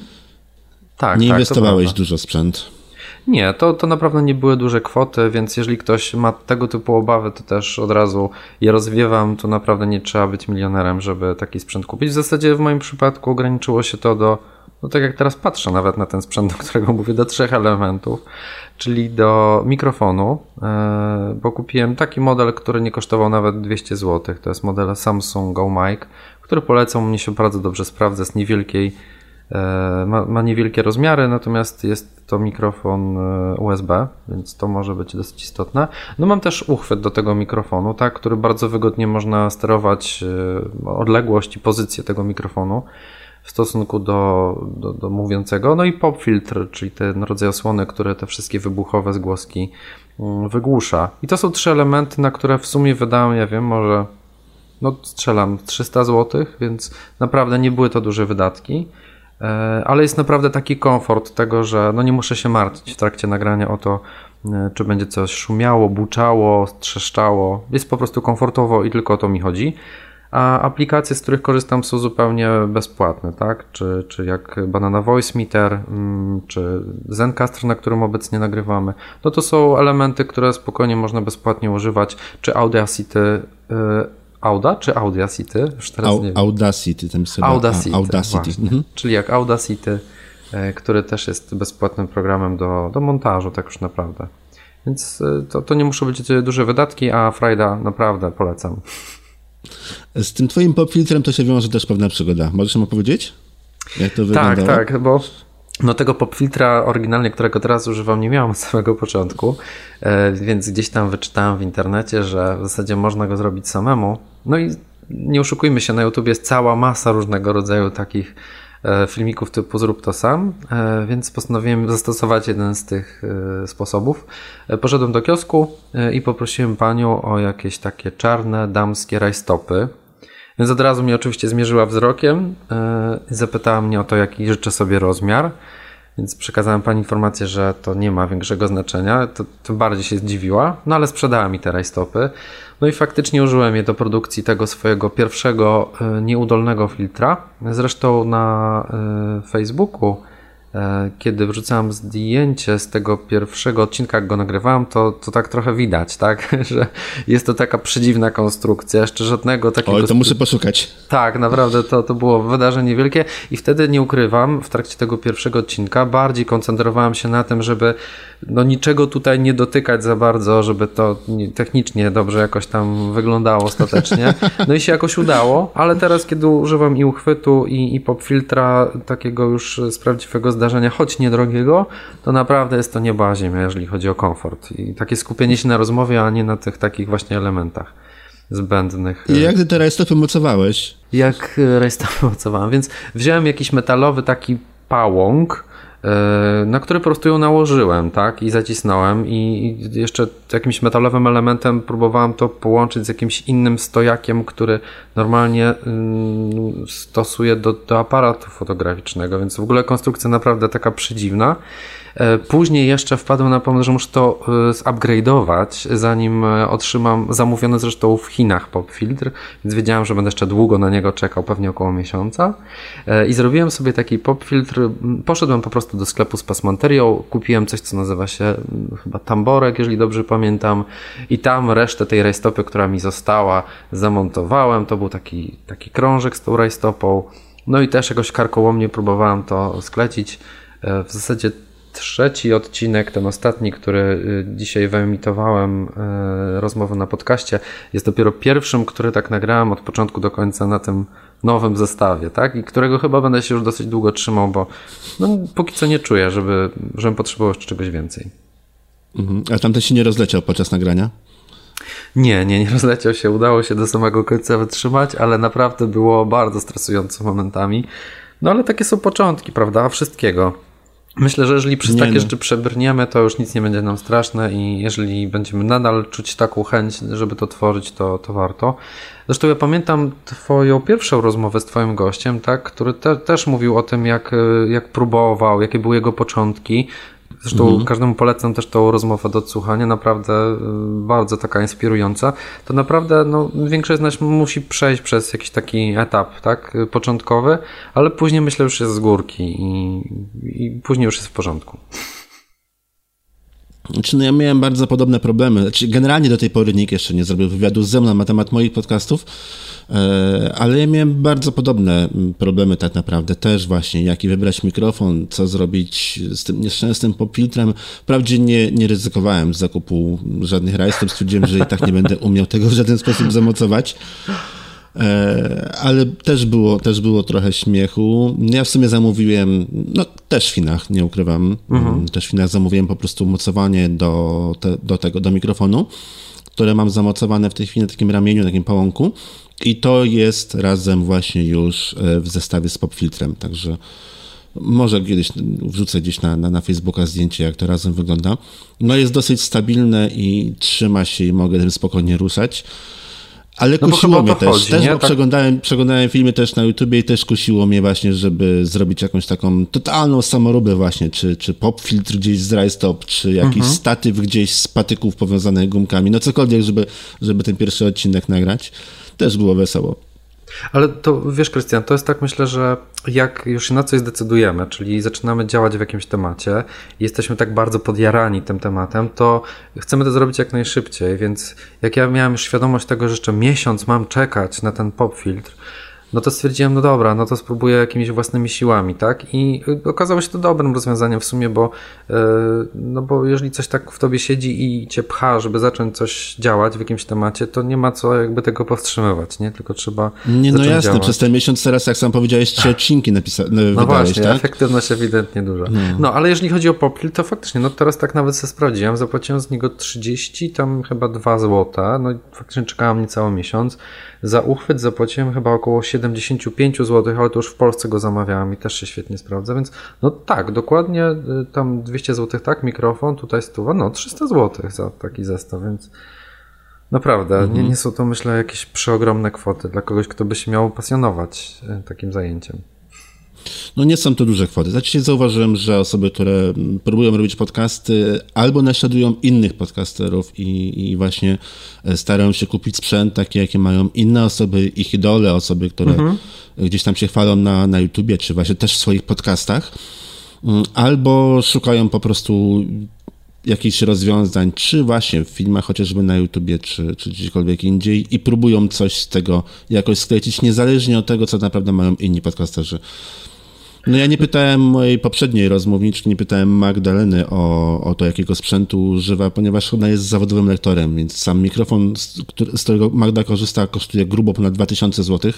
Tak, nie tak, inwestowałeś dużo w sprzęt. Nie, to, to naprawdę nie były duże kwoty, więc jeżeli ktoś ma tego typu obawy, to też od razu je rozwiewam. Tu naprawdę nie trzeba być milionerem, żeby taki sprzęt kupić. W zasadzie w moim przypadku ograniczyło się to do, no tak jak teraz patrzę nawet na ten sprzęt, do którego mówię, do trzech elementów, czyli do mikrofonu, bo kupiłem taki model, który nie kosztował nawet dwieście złotych. To jest model Samsung Go Mic, który polecam, mnie się bardzo dobrze sprawdza, jest niewielkiej, ma, ma niewielkie rozmiary, natomiast jest to mikrofon U S B, więc to może być dosyć istotne. No mam też uchwyt do tego mikrofonu, tak, który bardzo wygodnie można sterować odległość i pozycję tego mikrofonu w stosunku do, do, do mówiącego. No i pop filtr, czyli ten rodzaj osłony, które te wszystkie wybuchowe zgłoski wygłusza. I to są trzy elementy, na które w sumie wydałem, ja wiem, może no strzelam trzysta złotych, więc naprawdę nie były to duże wydatki, ale jest naprawdę taki komfort tego, że no nie muszę się martwić w trakcie nagrania o to, czy będzie coś szumiało, buczało, trzeszczało. Jest po prostu komfortowo i tylko o to mi chodzi. A aplikacje, z których korzystam, są zupełnie bezpłatne, tak? Czy, czy jak Banana Voice Meter, czy Zencastr, na którym obecnie nagrywamy. No to są elementy, które spokojnie można bezpłatnie używać, czy Audacity, Auda czy Audacity? Już teraz Au, nie wiem. Audacity, tam sobie Audacity, Audacity. Mhm. Czyli jak Audacity, który też jest bezpłatnym programem do, do montażu, tak już naprawdę. Więc to, to nie muszą być duże wydatki, a frajda naprawdę polecam. Z tym twoim popfiltrem to się wiąże też pewna przygoda. Możesz nam opowiedzieć? Jak to wyglądało? Tak, tak, bo no tego popfiltra oryginalnie, którego teraz używam, nie miałem od samego początku, więc gdzieś tam wyczytałem w internecie, że w zasadzie można go zrobić samemu. No i nie oszukujmy się, na YouTube jest cała masa różnego rodzaju takich filmików typu zrób to sam, więc postanowiłem zastosować jeden z tych sposobów. Poszedłem do kiosku i poprosiłem panią o jakieś takie czarne, damskie rajstopy. Więc od razu mnie oczywiście zmierzyła wzrokiem i zapytała mnie o to, jaki życzę sobie rozmiar. Więc przekazałem pani informację, że to nie ma większego znaczenia, to, to bardziej się zdziwiła, no ale sprzedała mi te rajstopy. No i faktycznie użyłem je do produkcji tego swojego pierwszego y, nieudolnego filtra. Zresztą na y, Facebooku, y, kiedy wrzucałem zdjęcie z tego pierwszego odcinka, jak go nagrywałem, to, to tak trochę widać, tak, że jest to taka przedziwna konstrukcja, jeszcze żadnego takiego... Oj, to muszę poszukać. Tak, naprawdę to, to było wydarzenie wielkie i wtedy nie ukrywam, w trakcie tego pierwszego odcinka bardziej koncentrowałem się na tym, żeby no niczego tutaj nie dotykać za bardzo, żeby to technicznie dobrze jakoś tam wyglądało ostatecznie. No i się jakoś udało, ale teraz kiedy używam i uchwytu i, i popfiltra takiego już z prawdziwego zdarzenia, choć niedrogiego, to naprawdę jest to nieba a ziemia, jeżeli chodzi o komfort. I takie skupienie się na rozmowie, a nie na tych takich właśnie elementach zbędnych. I jak ty te rajstopy mocowałeś? Jak rajstopy mocowałem, więc wziąłem jakiś metalowy taki pałąk, na który po prostu ją nałożyłem, tak, i zacisnąłem i jeszcze jakimś metalowym elementem próbowałem to połączyć z jakimś innym stojakiem, który normalnie stosuję do, do aparatu fotograficznego, więc w ogóle konstrukcja naprawdę taka przedziwna. Później jeszcze wpadłem na pomysł, że muszę to zupgrade'ować, zanim otrzymam zamówiony zresztą w Chinach popfiltr, więc wiedziałem, że będę jeszcze długo na niego czekał, pewnie około miesiąca. I zrobiłem sobie taki popfiltr, poszedłem po prostu do sklepu z pasmanterią, kupiłem coś, co nazywa się chyba tamborek, jeżeli dobrze pamiętam, i tam resztę tej rajstopy, która mi została, zamontowałem. To był taki, taki krążek z tą rajstopą, no i też jakoś karkołomnie próbowałem to sklecić. W zasadzie trzeci odcinek, ten ostatni, który dzisiaj wyemitowałem, rozmowę na podcaście, jest dopiero pierwszym, który tak nagrałem od początku do końca na tym nowym zestawie, tak? I którego chyba będę się już dosyć długo trzymał, bo no, póki co nie czuję, żeby, żebym potrzebował jeszcze czegoś więcej. Mhm. A tamten się nie rozleciał podczas nagrania? Nie, nie, nie rozleciał się. Udało się do samego końca wytrzymać, ale naprawdę było bardzo stresująco momentami. No ale takie są początki, prawda? Wszystkiego. Myślę, że jeżeli przez nie takie no. rzeczy przebrniemy, to już nic nie będzie nam straszne i jeżeli będziemy nadal czuć taką chęć, żeby to tworzyć, to, to warto. Zresztą ja pamiętam twoją pierwszą rozmowę z twoim gościem, tak, który te, też mówił o tym, jak, jak próbował, jakie były jego początki. Zresztą mhm. każdemu polecam też tą rozmowę do odsłuchania, naprawdę bardzo taka inspirująca. To naprawdę no, większość z nas musi przejść przez jakiś taki etap, tak, początkowy, ale później myślę już jest z górki i, i później już jest w porządku. Znaczy, no ja miałem bardzo podobne problemy. Znaczy, generalnie do tej pory nikt jeszcze nie zrobił wywiadu ze mną na temat moich podcastów, ale ja miałem bardzo podobne problemy tak naprawdę też właśnie, jaki wybrać mikrofon, co zrobić z tym nieszczęsnym popfiltrem. Wprawdzie nie, nie ryzykowałem zakupu żadnych rajstop, stwierdziłem, że i tak nie będę umiał tego w żaden sposób zamocować. Ale też było, też było trochę śmiechu. Ja w sumie zamówiłem, no też w Chinach, nie ukrywam, mhm. też w Chinach zamówiłem po prostu mocowanie do, te, do tego, do mikrofonu, które mam zamocowane w tej chwili na takim ramieniu, na takim pałąku i to jest razem właśnie już w zestawie z popfiltrem, także może kiedyś wrzucę gdzieś na, na, na Facebooka zdjęcie, jak to razem wygląda. No jest dosyć stabilne i trzyma się i mogę tym spokojnie ruszać. Ale no kusiło mnie też, chodzi, też bo tak... przeglądałem, przeglądałem filmy też na YouTubie i też kusiło mnie właśnie, żeby zrobić jakąś taką totalną samoróbę właśnie, czy, czy popfiltr gdzieś z rajstop, czy jakiś mhm. statyw gdzieś z patyków powiązanych gumkami, no cokolwiek, żeby, żeby ten pierwszy odcinek nagrać. Też było wesoło. Ale to wiesz, Krystian, to jest tak, myślę, że jak już się na coś zdecydujemy, czyli zaczynamy działać w jakimś temacie i jesteśmy tak bardzo podjarani tym tematem, to chcemy to zrobić jak najszybciej, więc jak ja miałem już świadomość tego, że jeszcze miesiąc mam czekać na ten popfiltr, no to stwierdziłem, no dobra, no to spróbuję jakimiś własnymi siłami, tak? I okazało się to dobrym rozwiązaniem w sumie, bo yy, no bo jeżeli coś tak w tobie siedzi i cię pcha, żeby zacząć coś działać w jakimś temacie, to nie ma co jakby tego powstrzymywać, nie? Tylko trzeba Nie, no jasne, działać. Przez ten miesiąc teraz, jak sam powiedziałeś, trzy odcinki napisa- no, wydałeś, właśnie, tak? efektywność ewidentnie duża. No. no, ale jeżeli chodzi o popfiltr, to faktycznie, no teraz tak nawet sobie sprawdziłem, zapłaciłem z niego trzydzieści, tam chyba dwa złote, no i faktycznie czekałem niecały miesiąc. Za uchwyt zapłaciłem chyba około siedemdziesiąt pięć złotych, ale to już w Polsce go zamawiałem i też się świetnie sprawdza, więc no tak, dokładnie tam dwieście złotych, tak, mikrofon, tutaj stuwa, no trzysta złotych za taki zestaw, więc naprawdę mhm. nie, nie są to, myślę, jakieś przeogromne kwoty dla kogoś, kto by się miał pasjonować takim zajęciem. No nie są to duże kwoty. Znaczy zauważyłem, że osoby, które próbują robić podcasty albo naśladują innych podcasterów i, i właśnie starają się kupić sprzęt taki, jakie mają inne osoby, ich idole, osoby, które mhm. gdzieś tam się chwalą na, na YouTubie, czy właśnie też w swoich podcastach, albo szukają po prostu jakichś rozwiązań, czy właśnie w filmach, chociażby na YouTubie, czy, czy gdziekolwiek indziej i próbują coś z tego jakoś sklecić, niezależnie od tego, co naprawdę mają inni podcasterzy. No ja nie pytałem mojej poprzedniej rozmówniczki, nie pytałem Magdaleny o, o to, jakiego sprzętu używa, ponieważ ona jest zawodowym lektorem, więc sam mikrofon, z, który, z którego Magda korzysta, kosztuje grubo ponad dwa tysiące złotych.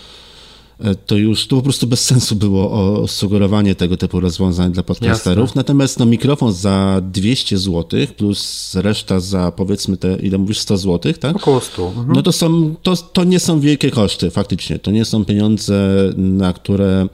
To już to po prostu bez sensu było o sugerowanie tego typu rozwiązań dla podcasterów. Jasne. Natomiast no, mikrofon za dwieście złotych plus reszta za, powiedzmy, te, ile mówisz, sto złotych, tak? Około stu. Mhm. No to są, to, to nie są wielkie koszty, faktycznie. To nie są pieniądze, na które,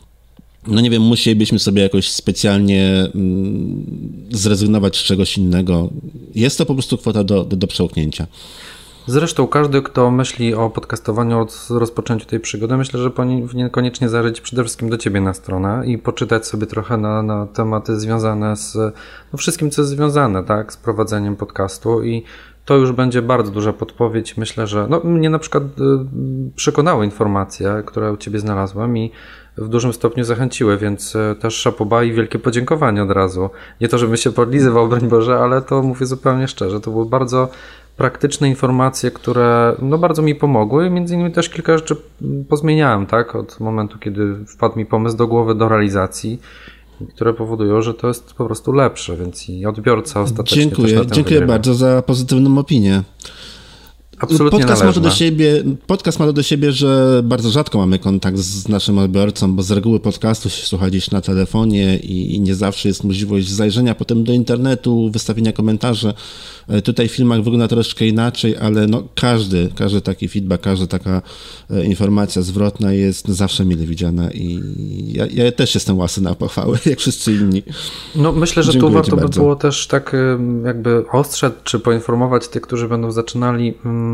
no nie wiem, musielibyśmy sobie jakoś specjalnie mm, zrezygnować z czegoś innego. Jest to po prostu kwota do, do, do przełknięcia. Zresztą każdy, kto myśli o podcastowaniu od rozpoczęciu tej przygody, myślę, że powinien koniecznie zajrzeć przede wszystkim do Ciebie na stronę i poczytać sobie trochę na, na tematy związane z no wszystkim, co jest związane, tak, z prowadzeniem podcastu i to już będzie bardzo duża podpowiedź. Myślę, że no, mnie na przykład przekonały informacje, które u Ciebie znalazłem i w dużym stopniu zachęciły, więc też szapoba i wielkie podziękowanie od razu. Nie to, żebym się podlizywał, broń Boże, ale to mówię zupełnie szczerze. To były bardzo praktyczne informacje, które no bardzo mi pomogły. Między innymi też kilka rzeczy pozmieniałem, tak, od momentu, kiedy wpadł mi pomysł do głowy do realizacji, które powodują, że to jest po prostu lepsze, więc i odbiorca ostatecznie Dziękuję, też na tym dziękuję wygrywa. bardzo za pozytywną opinię. Absolutnie podcast ma, to do należne. siebie, podcast ma to do siebie, że bardzo rzadko mamy kontakt z naszym odbiorcą, bo z reguły podcastu się słucha gdzieś na telefonie i, i nie zawsze jest możliwość zajrzenia potem do internetu, wystawienia komentarzy. Tutaj w filmach wygląda troszeczkę inaczej, ale no każdy, każdy taki feedback, każda taka informacja zwrotna jest zawsze mile widziana i ja, ja też jestem łasy na pochwały, jak wszyscy inni. No myślę, że Dziękuję tu warto by bardzo. było też tak jakby ostrzec, czy poinformować tych, którzy będą zaczynali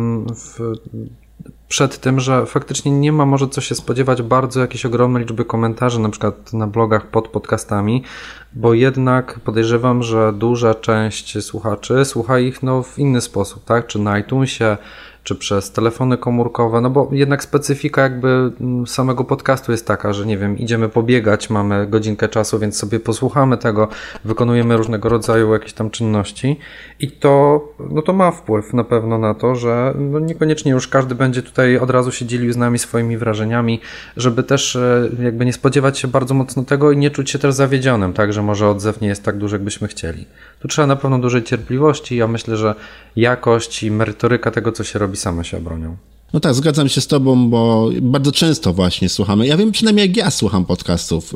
w, przed tym, że faktycznie nie ma może co się spodziewać bardzo jakiejś ogromnej liczby komentarzy, na przykład na blogach pod podcastami, bo jednak podejrzewam, że duża część słuchaczy słucha ich no, w inny sposób, tak? Czy na iTunesie, czy przez telefony komórkowe, no bo jednak specyfika jakby samego podcastu jest taka, że nie wiem, idziemy pobiegać, mamy godzinkę czasu, więc sobie posłuchamy tego, wykonujemy różnego rodzaju jakieś tam czynności i to, no to ma wpływ na pewno na to, że no niekoniecznie już każdy będzie tutaj od razu się dzielił z nami swoimi wrażeniami, żeby też jakby nie spodziewać się bardzo mocno tego i nie czuć się też zawiedzionym, tak, że może odzew nie jest tak duży, jakbyśmy chcieli. Tu trzeba na pewno dużej cierpliwości, ja myślę, że jakość i merytoryka tego, co się robi, same się obronią. No tak, zgadzam się z tobą, bo bardzo często właśnie słuchamy. Ja wiem przynajmniej jak ja słucham podcastów.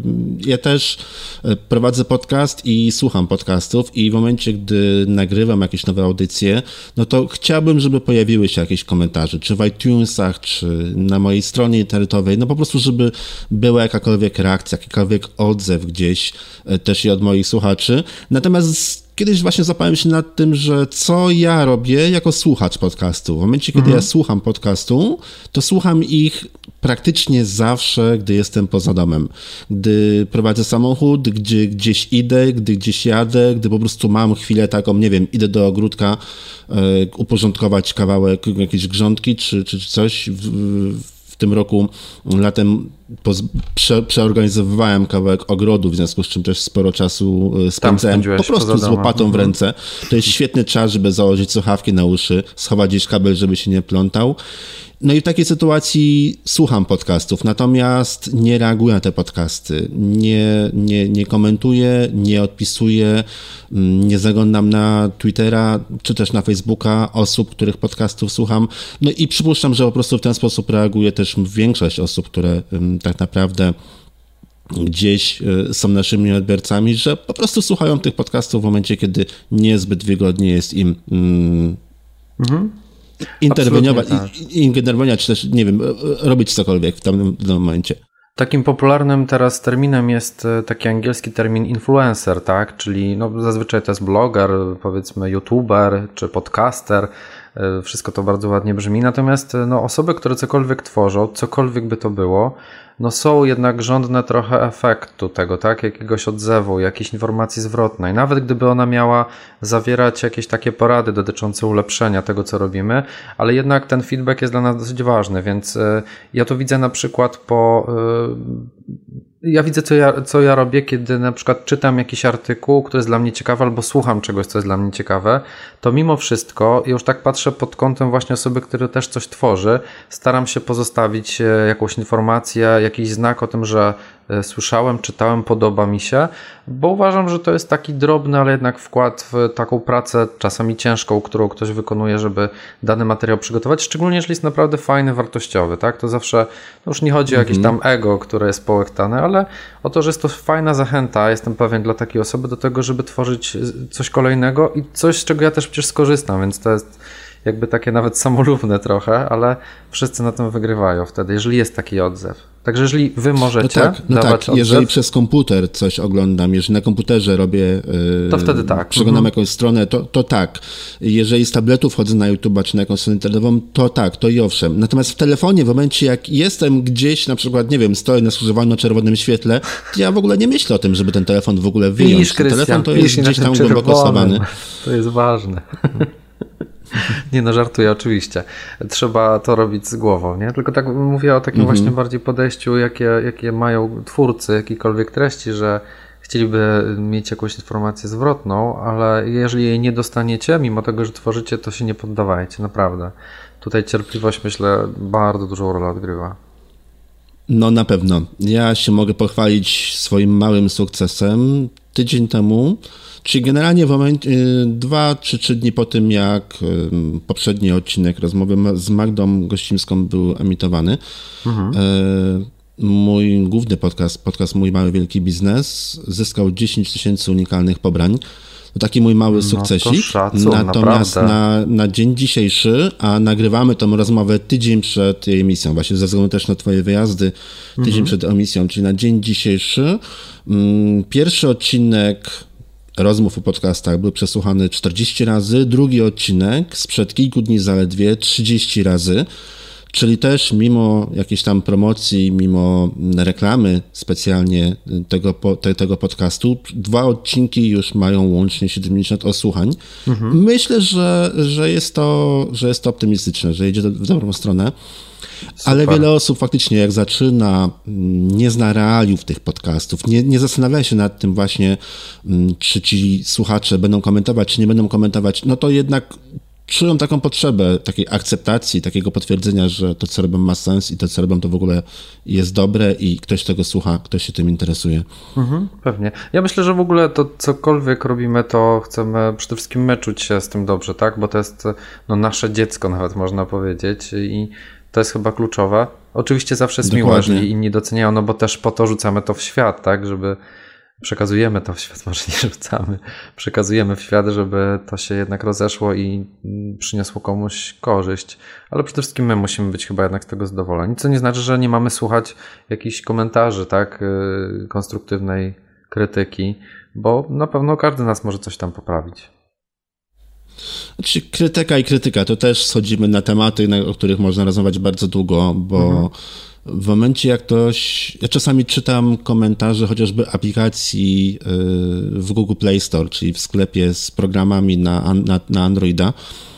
Ja też prowadzę podcast i słucham podcastów i w momencie, gdy nagrywam jakieś nowe audycje, no to chciałbym, żeby pojawiły się jakieś komentarze, czy w iTunesach, czy na mojej stronie internetowej, no po prostu, żeby była jakakolwiek reakcja, jakikolwiek odzew gdzieś też i od moich słuchaczy. Natomiast kiedyś właśnie zapałem się nad tym, że co ja robię jako słuchacz podcastu. W momencie, kiedy mhm. ja słucham podcastu, to słucham ich praktycznie zawsze, gdy jestem poza domem. Gdy prowadzę samochód, gdzie gdzieś idę, gdy gdzieś jadę, gdy po prostu mam chwilę taką, nie wiem, idę do ogródka, e, uporządkować kawałek jakiejś grządki czy, czy coś. W, w tym roku latem poz, prze, przeorganizowywałem kawałek ogrodu, w związku z czym też sporo czasu spędzałem po prostu z łopatą w ręce. To jest świetny czas, żeby założyć słuchawki na uszy, schować gdzieś kabel, żeby się nie plątał. No i w takiej sytuacji słucham podcastów, natomiast nie reaguję na te podcasty, nie, nie, nie komentuję, nie odpisuję, nie zaglądam na Twittera czy też na Facebooka osób, których podcastów słucham. No i przypuszczam, że po prostu w ten sposób reaguje też większość osób, które tak naprawdę gdzieś są naszymi odbiorcami, że po prostu słuchają tych podcastów w momencie, kiedy niezbyt wygodnie jest im mm, mhm. interweniować, tak. interweniować, czy też, nie wiem, robić cokolwiek w danym, w danym momencie. Takim popularnym teraz terminem jest taki angielski termin influencer, tak? Czyli no, zazwyczaj to jest bloger, powiedzmy youtuber czy podcaster. Wszystko to bardzo ładnie brzmi. Natomiast no, osoby, które cokolwiek tworzą, cokolwiek by to było, no są jednak żądne trochę efektu tego, tak? Jakiegoś odzewu, jakiejś informacji zwrotnej. Nawet gdyby ona miała zawierać jakieś takie porady dotyczące ulepszenia tego, co robimy, ale jednak ten feedback jest dla nas dosyć ważny, więc y, ja to widzę na przykład po... Y, Ja widzę, co ja, co ja robię, kiedy na przykład czytam jakiś artykuł, który jest dla mnie ciekawy, albo słucham czegoś, co jest dla mnie ciekawe, to mimo wszystko, już tak patrzę pod kątem właśnie osoby, która też coś tworzy, staram się pozostawić jakąś informację, jakiś znak o tym, że słyszałem, czytałem, podoba mi się, bo uważam, że to jest taki drobny, ale jednak wkład w taką pracę, czasami ciężką, którą ktoś wykonuje, żeby dany materiał przygotować, szczególnie jeżeli jest naprawdę fajny, wartościowy, tak? To zawsze, no już nie chodzi o jakieś tam ego, które jest połechtane, ale o to, że jest to fajna zachęta, jestem pewien, dla takiej osoby do tego, żeby tworzyć coś kolejnego i coś, z czego ja też przecież skorzystam, więc to jest jakby takie nawet samolubne trochę, ale wszyscy na tym wygrywają wtedy, jeżeli jest taki odzew. Także jeżeli wy możecie no tak, no dawać tak. odzew, jeżeli przez komputer coś oglądam, jeżeli na komputerze robię, yy, to wtedy tak. przeglądam mhm. jakąś stronę, to, to tak. Jeżeli z tabletu wchodzę na YouTube'a czy na jakąś stronę internetową, to tak, to i owszem. Natomiast w telefonie, w momencie jak jestem gdzieś, na przykład, nie wiem, stoję na skrzyżowaniu na czerwonym świetle, to ja w ogóle nie myślę o tym, żeby ten telefon w ogóle wyjąć. Pisz, ten telefon to pisz, jest gdzieś tam głęboko schowany. To jest ważne. Nie no, żartuję oczywiście. Trzeba to robić z głową, nie? Tylko tak mówię o takim mm-hmm. właśnie bardziej podejściu, jakie, jakie mają twórcy jakiejkolwiek treści, że chcieliby mieć jakąś informację zwrotną, ale jeżeli jej nie dostaniecie, mimo tego, że tworzycie, to się nie poddawajcie, naprawdę. Tutaj cierpliwość, myślę, bardzo dużą rolę odgrywa. No na pewno. Ja się mogę pochwalić swoim małym sukcesem. Tydzień temu, czyli generalnie w momencie, dwa czy trzy dni po tym, jak poprzedni odcinek rozmowy z Magdą Gościmską był emitowany, mhm. mój główny podcast, podcast Mój Mały Wielki Biznes, zyskał dziesięć tysięcy unikalnych pobrań. To taki mój mały sukcesik. No szacun, Natomiast na, na dzień dzisiejszy, a nagrywamy tą rozmowę tydzień przed jej emisją, właśnie ze względu też na twoje wyjazdy, tydzień mhm. przed emisją, czyli na dzień dzisiejszy. Pierwszy odcinek rozmów o podcastach był przesłuchany czterdzieści razy, drugi odcinek sprzed kilku dni zaledwie trzydzieści razy. Czyli też mimo jakiejś tam promocji, mimo reklamy specjalnie tego, te, tego podcastu, dwa odcinki już mają łącznie siedemdziesiąt odsłuchań. Mhm. Myślę, że, że, jest to, że jest to optymistyczne, że idzie w dobrą stronę. Super. Ale wiele osób faktycznie jak zaczyna, nie zna realiów tych podcastów, nie, nie zastanawia się nad tym właśnie, czy ci słuchacze będą komentować, czy nie będą komentować, no to jednak czują taką potrzebę takiej akceptacji, takiego potwierdzenia, że to, co robią, ma sens i to, co robią, to w ogóle jest dobre i ktoś tego słucha, ktoś się tym interesuje. Mhm, pewnie. Ja myślę, że w ogóle to cokolwiek robimy, to chcemy przede wszystkim my czuć się z tym dobrze, tak? Bo to jest no, nasze dziecko nawet, można powiedzieć, i to jest chyba kluczowe. Oczywiście zawsze jest miło, jeżeli inni doceniają, no bo też po to rzucamy to w świat, tak? Żeby przekazujemy to w świat, może nie rzucamy, przekazujemy w świat, żeby to się jednak rozeszło i przyniosło komuś korzyść. Ale przede wszystkim my musimy być chyba jednak z tego zadowoleni. Co nie znaczy, że nie mamy słuchać jakichś komentarzy, tak, konstruktywnej krytyki, bo na pewno każdy z nas może coś tam poprawić. Znaczy, krytyka i krytyka, to też schodzimy na tematy, o których można rozmawiać bardzo długo, bo mhm. w momencie jak ktoś, ja czasami czytam komentarze chociażby aplikacji w Google Play Store, czyli w sklepie z programami na, na, na Androida,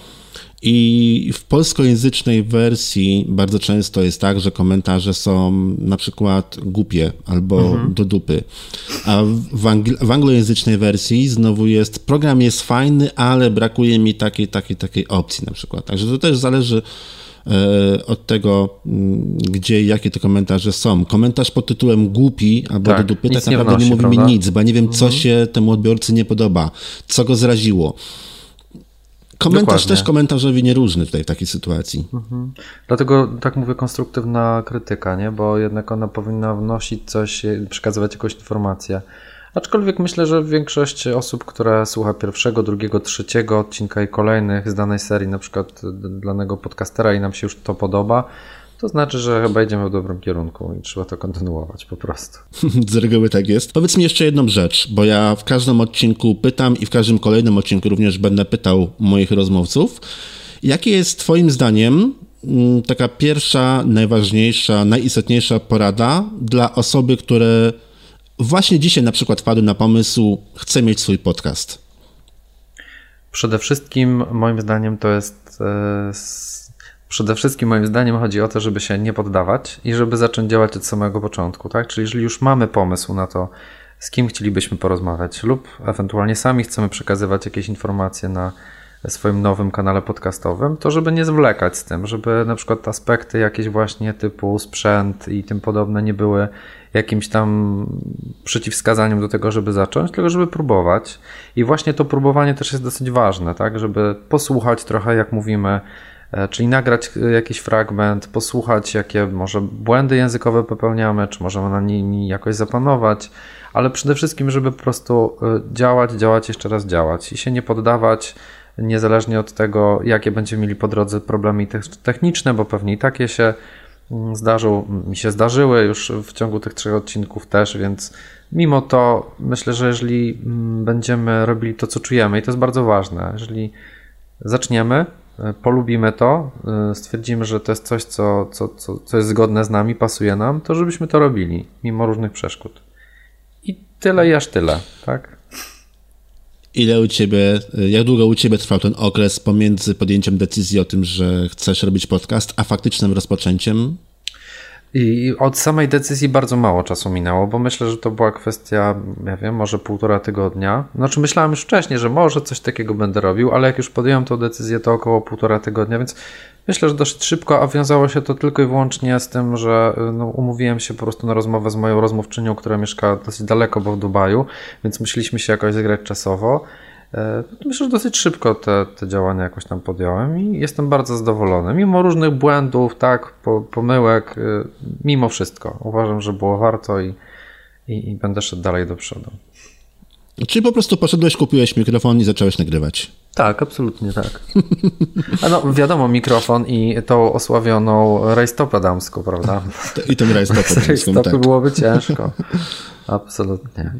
i w polskojęzycznej wersji bardzo często jest tak, że komentarze są na przykład głupie albo mhm. do dupy. A w, angl- w anglojęzycznej wersji znowu jest, program jest fajny, ale brakuje mi takiej, takiej, takiej opcji na przykład. Także to też zależy e, od tego, gdzie i jakie te komentarze są. Komentarz pod tytułem głupi albo tak, do dupy tak naprawdę nie, wnosi, nie mówi prawda? mi nic, bo ja nie wiem, co mhm. się temu odbiorcy nie podoba, co go zraziło. Komentarz Dokładnie. też komentarzowi nieróżny tutaj w takiej sytuacji. Mhm. Dlatego tak mówię konstruktywna krytyka, nie? Bo jednak ona powinna wnosić coś, przekazywać jakąś informację. Aczkolwiek myślę, że większość osób, które słucha pierwszego, drugiego, trzeciego odcinka i kolejnych z danej serii, na przykład danego podcastera i nam się już to podoba, to znaczy, że chyba idziemy w dobrym kierunku i trzeba to kontynuować po prostu. Z reguły tak jest. Powiedz mi jeszcze jedną rzecz, bo ja w każdym odcinku pytam i w każdym kolejnym odcinku również będę pytał moich rozmówców. Jakie jest twoim zdaniem taka pierwsza, najważniejsza, najistotniejsza porada dla osoby, które właśnie dzisiaj na przykład wpadły na pomysł, chcę mieć swój podcast? Przede wszystkim moim zdaniem to jest... Yy, Przede wszystkim moim zdaniem chodzi o to, żeby się nie poddawać i żeby zacząć działać od samego początku, tak? Czyli jeżeli już mamy pomysł na to, z kim chcielibyśmy porozmawiać lub ewentualnie sami chcemy przekazywać jakieś informacje na swoim nowym kanale podcastowym, to żeby nie zwlekać z tym, żeby na przykład aspekty jakieś właśnie typu sprzęt i tym podobne nie były jakimś tam przeciwwskazaniem do tego, żeby zacząć, tylko żeby próbować. I właśnie to próbowanie też jest dosyć ważne, tak, żeby posłuchać trochę jak mówimy, czyli nagrać jakiś fragment, posłuchać jakie może błędy językowe popełniamy, czy możemy na nimi jakoś zapanować, ale przede wszystkim, żeby po prostu działać, działać, jeszcze raz działać i się nie poddawać, niezależnie od tego, jakie będziemy mieli po drodze problemy techniczne, bo pewnie i takie się zdarzą, mi się zdarzyły już w ciągu tych trzech odcinków też, więc mimo to myślę, że jeżeli będziemy robili to, co czujemy, i to jest bardzo ważne, jeżeli zaczniemy, polubimy to, stwierdzimy, że to jest coś, co, co, co, co jest zgodne z nami, pasuje nam, to żebyśmy to robili, mimo różnych przeszkód. I tyle i aż tyle, tak? Ile u ciebie, jak długo u ciebie trwał ten okres pomiędzy podjęciem decyzji o tym, że chcesz robić podcast, a faktycznym rozpoczęciem? I od samej decyzji bardzo mało czasu minęło, bo myślę, że to była kwestia, ja wiem, może półtora tygodnia. Znaczy myślałem już wcześniej, że może coś takiego będę robił, ale jak już podjąłem tą decyzję, to około półtora tygodnia, więc myślę, że dość szybko, a wiązało się to tylko i wyłącznie z tym, że no, umówiłem się po prostu na rozmowę z moją rozmówczynią, która mieszka dosyć daleko, bo w Dubaju, więc musieliśmy się jakoś zagrać czasowo. Myślę, że dosyć szybko te, te działania jakoś tam podjąłem i jestem bardzo zadowolony. Mimo różnych błędów, tak, pomyłek, mimo wszystko. Uważam, że było warto i, i, i będę szedł dalej do przodu. Czyli po prostu poszedłeś, kupiłeś mikrofon i zacząłeś nagrywać. Tak, absolutnie tak. A no wiadomo, mikrofon i tą osławioną rajstopę damską, prawda? I ten rajstopę damską, rajstopy tak. byłoby ciężko. Absolutnie.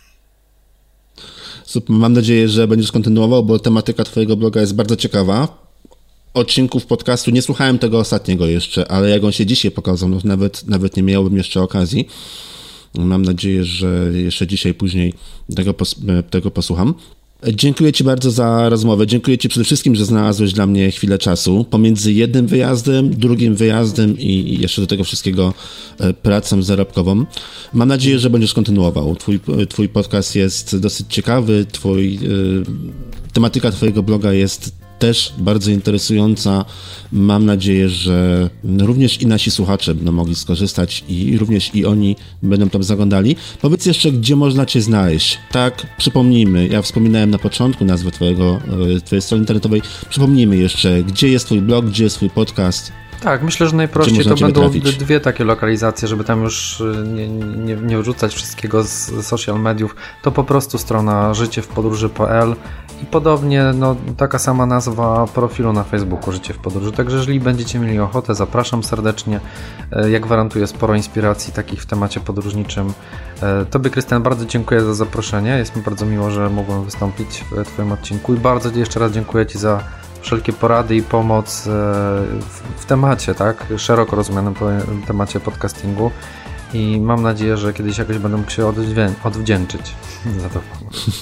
Super, mam nadzieję, że będziesz kontynuował, bo tematyka twojego bloga jest bardzo ciekawa. Odcinków podcastu, nie słuchałem tego ostatniego jeszcze, ale jak on się dzisiaj pokazał, no nawet, nawet nie miałbym jeszcze okazji. Mam nadzieję, że jeszcze dzisiaj, później tego, pos- tego posłucham. Dziękuję ci bardzo za rozmowę. Dziękuję ci przede wszystkim, że znalazłeś dla mnie chwilę czasu pomiędzy jednym wyjazdem, drugim wyjazdem i jeszcze do tego wszystkiego pracą zarobkową. Mam nadzieję, że będziesz kontynuował. Twój, twój podcast jest dosyć ciekawy, twój, tematyka twojego bloga jest też bardzo interesująca. Mam nadzieję, że również i nasi słuchacze będą mogli skorzystać i również i oni będą tam zaglądali. Powiedz jeszcze, gdzie można cię znaleźć. Tak, przypomnijmy, ja wspominałem na początku nazwę twojego, twojej strony internetowej. Przypomnijmy jeszcze, gdzie jest twój blog, gdzie jest twój podcast. Tak, myślę, że najprościej to będą trafić? dwie takie lokalizacje, żeby tam już nie, nie, nie wrzucać wszystkiego z social mediów. To po prostu strona życie w podróży kropka p l i podobnie no, taka sama nazwa profilu na Facebooku Życie w Podróży. Także jeżeli będziecie mieli ochotę, zapraszam serdecznie. Ja gwarantuję sporo inspiracji takich w temacie podróżniczym. Tobie, Krystian, bardzo dziękuję za zaproszenie. Jest mi bardzo miło, że mogłem wystąpić w twoim odcinku i bardzo jeszcze raz dziękuję ci za wszelkie porady i pomoc w temacie, tak? Szeroko rozumianym temacie podcastingu i mam nadzieję, że kiedyś jakoś będę mógł się odwdzięczyć za to.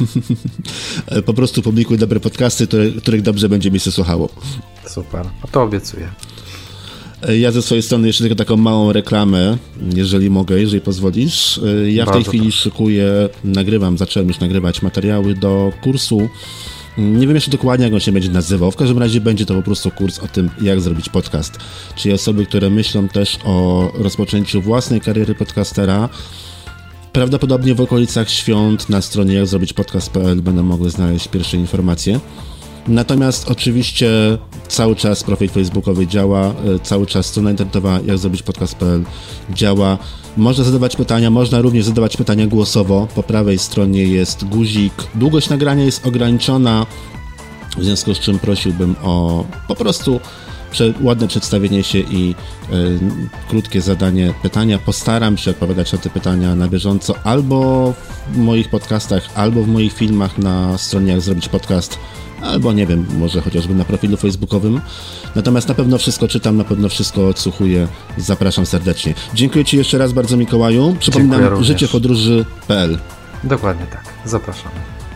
Po prostu publikuj dobre podcasty, których dobrze będzie mi się słuchało. Super, a to obiecuję. Ja ze swojej strony jeszcze tylko taką małą reklamę, jeżeli mogę, jeżeli pozwolisz. Ja w tej chwili to. szykuję, nagrywam, zacząłem już nagrywać materiały do kursu. Nie wiem jeszcze dokładnie, jak on się będzie nazywał. W każdym razie będzie to po prostu kurs o tym, jak zrobić podcast. Czyli osoby, które myślą też o rozpoczęciu własnej kariery podcastera, prawdopodobnie w okolicach świąt na stronie jak zrobić podcast kropka p l będą mogły znaleźć pierwsze informacje. Natomiast oczywiście cały czas profil facebookowy działa, cały czas strona internetowa jak zrobić podcast kropka p l działa. Można zadawać pytania, można również zadawać pytania głosowo. Po prawej stronie jest guzik. Długość nagrania jest ograniczona, w związku z czym prosiłbym o po prostu ładne przedstawienie się i y, krótkie zadanie pytania. Postaram się odpowiadać na te pytania na bieżąco albo w moich podcastach, albo w moich filmach na stronie jak zrobić podcast, albo nie wiem, może chociażby na profilu facebookowym. Natomiast na pewno wszystko czytam, na pewno wszystko odsłuchuję. Zapraszam serdecznie. Dziękuję ci jeszcze raz bardzo, Mikołaju. Przypominam, życie w podróży kropka p l. Dokładnie tak. Zapraszamy.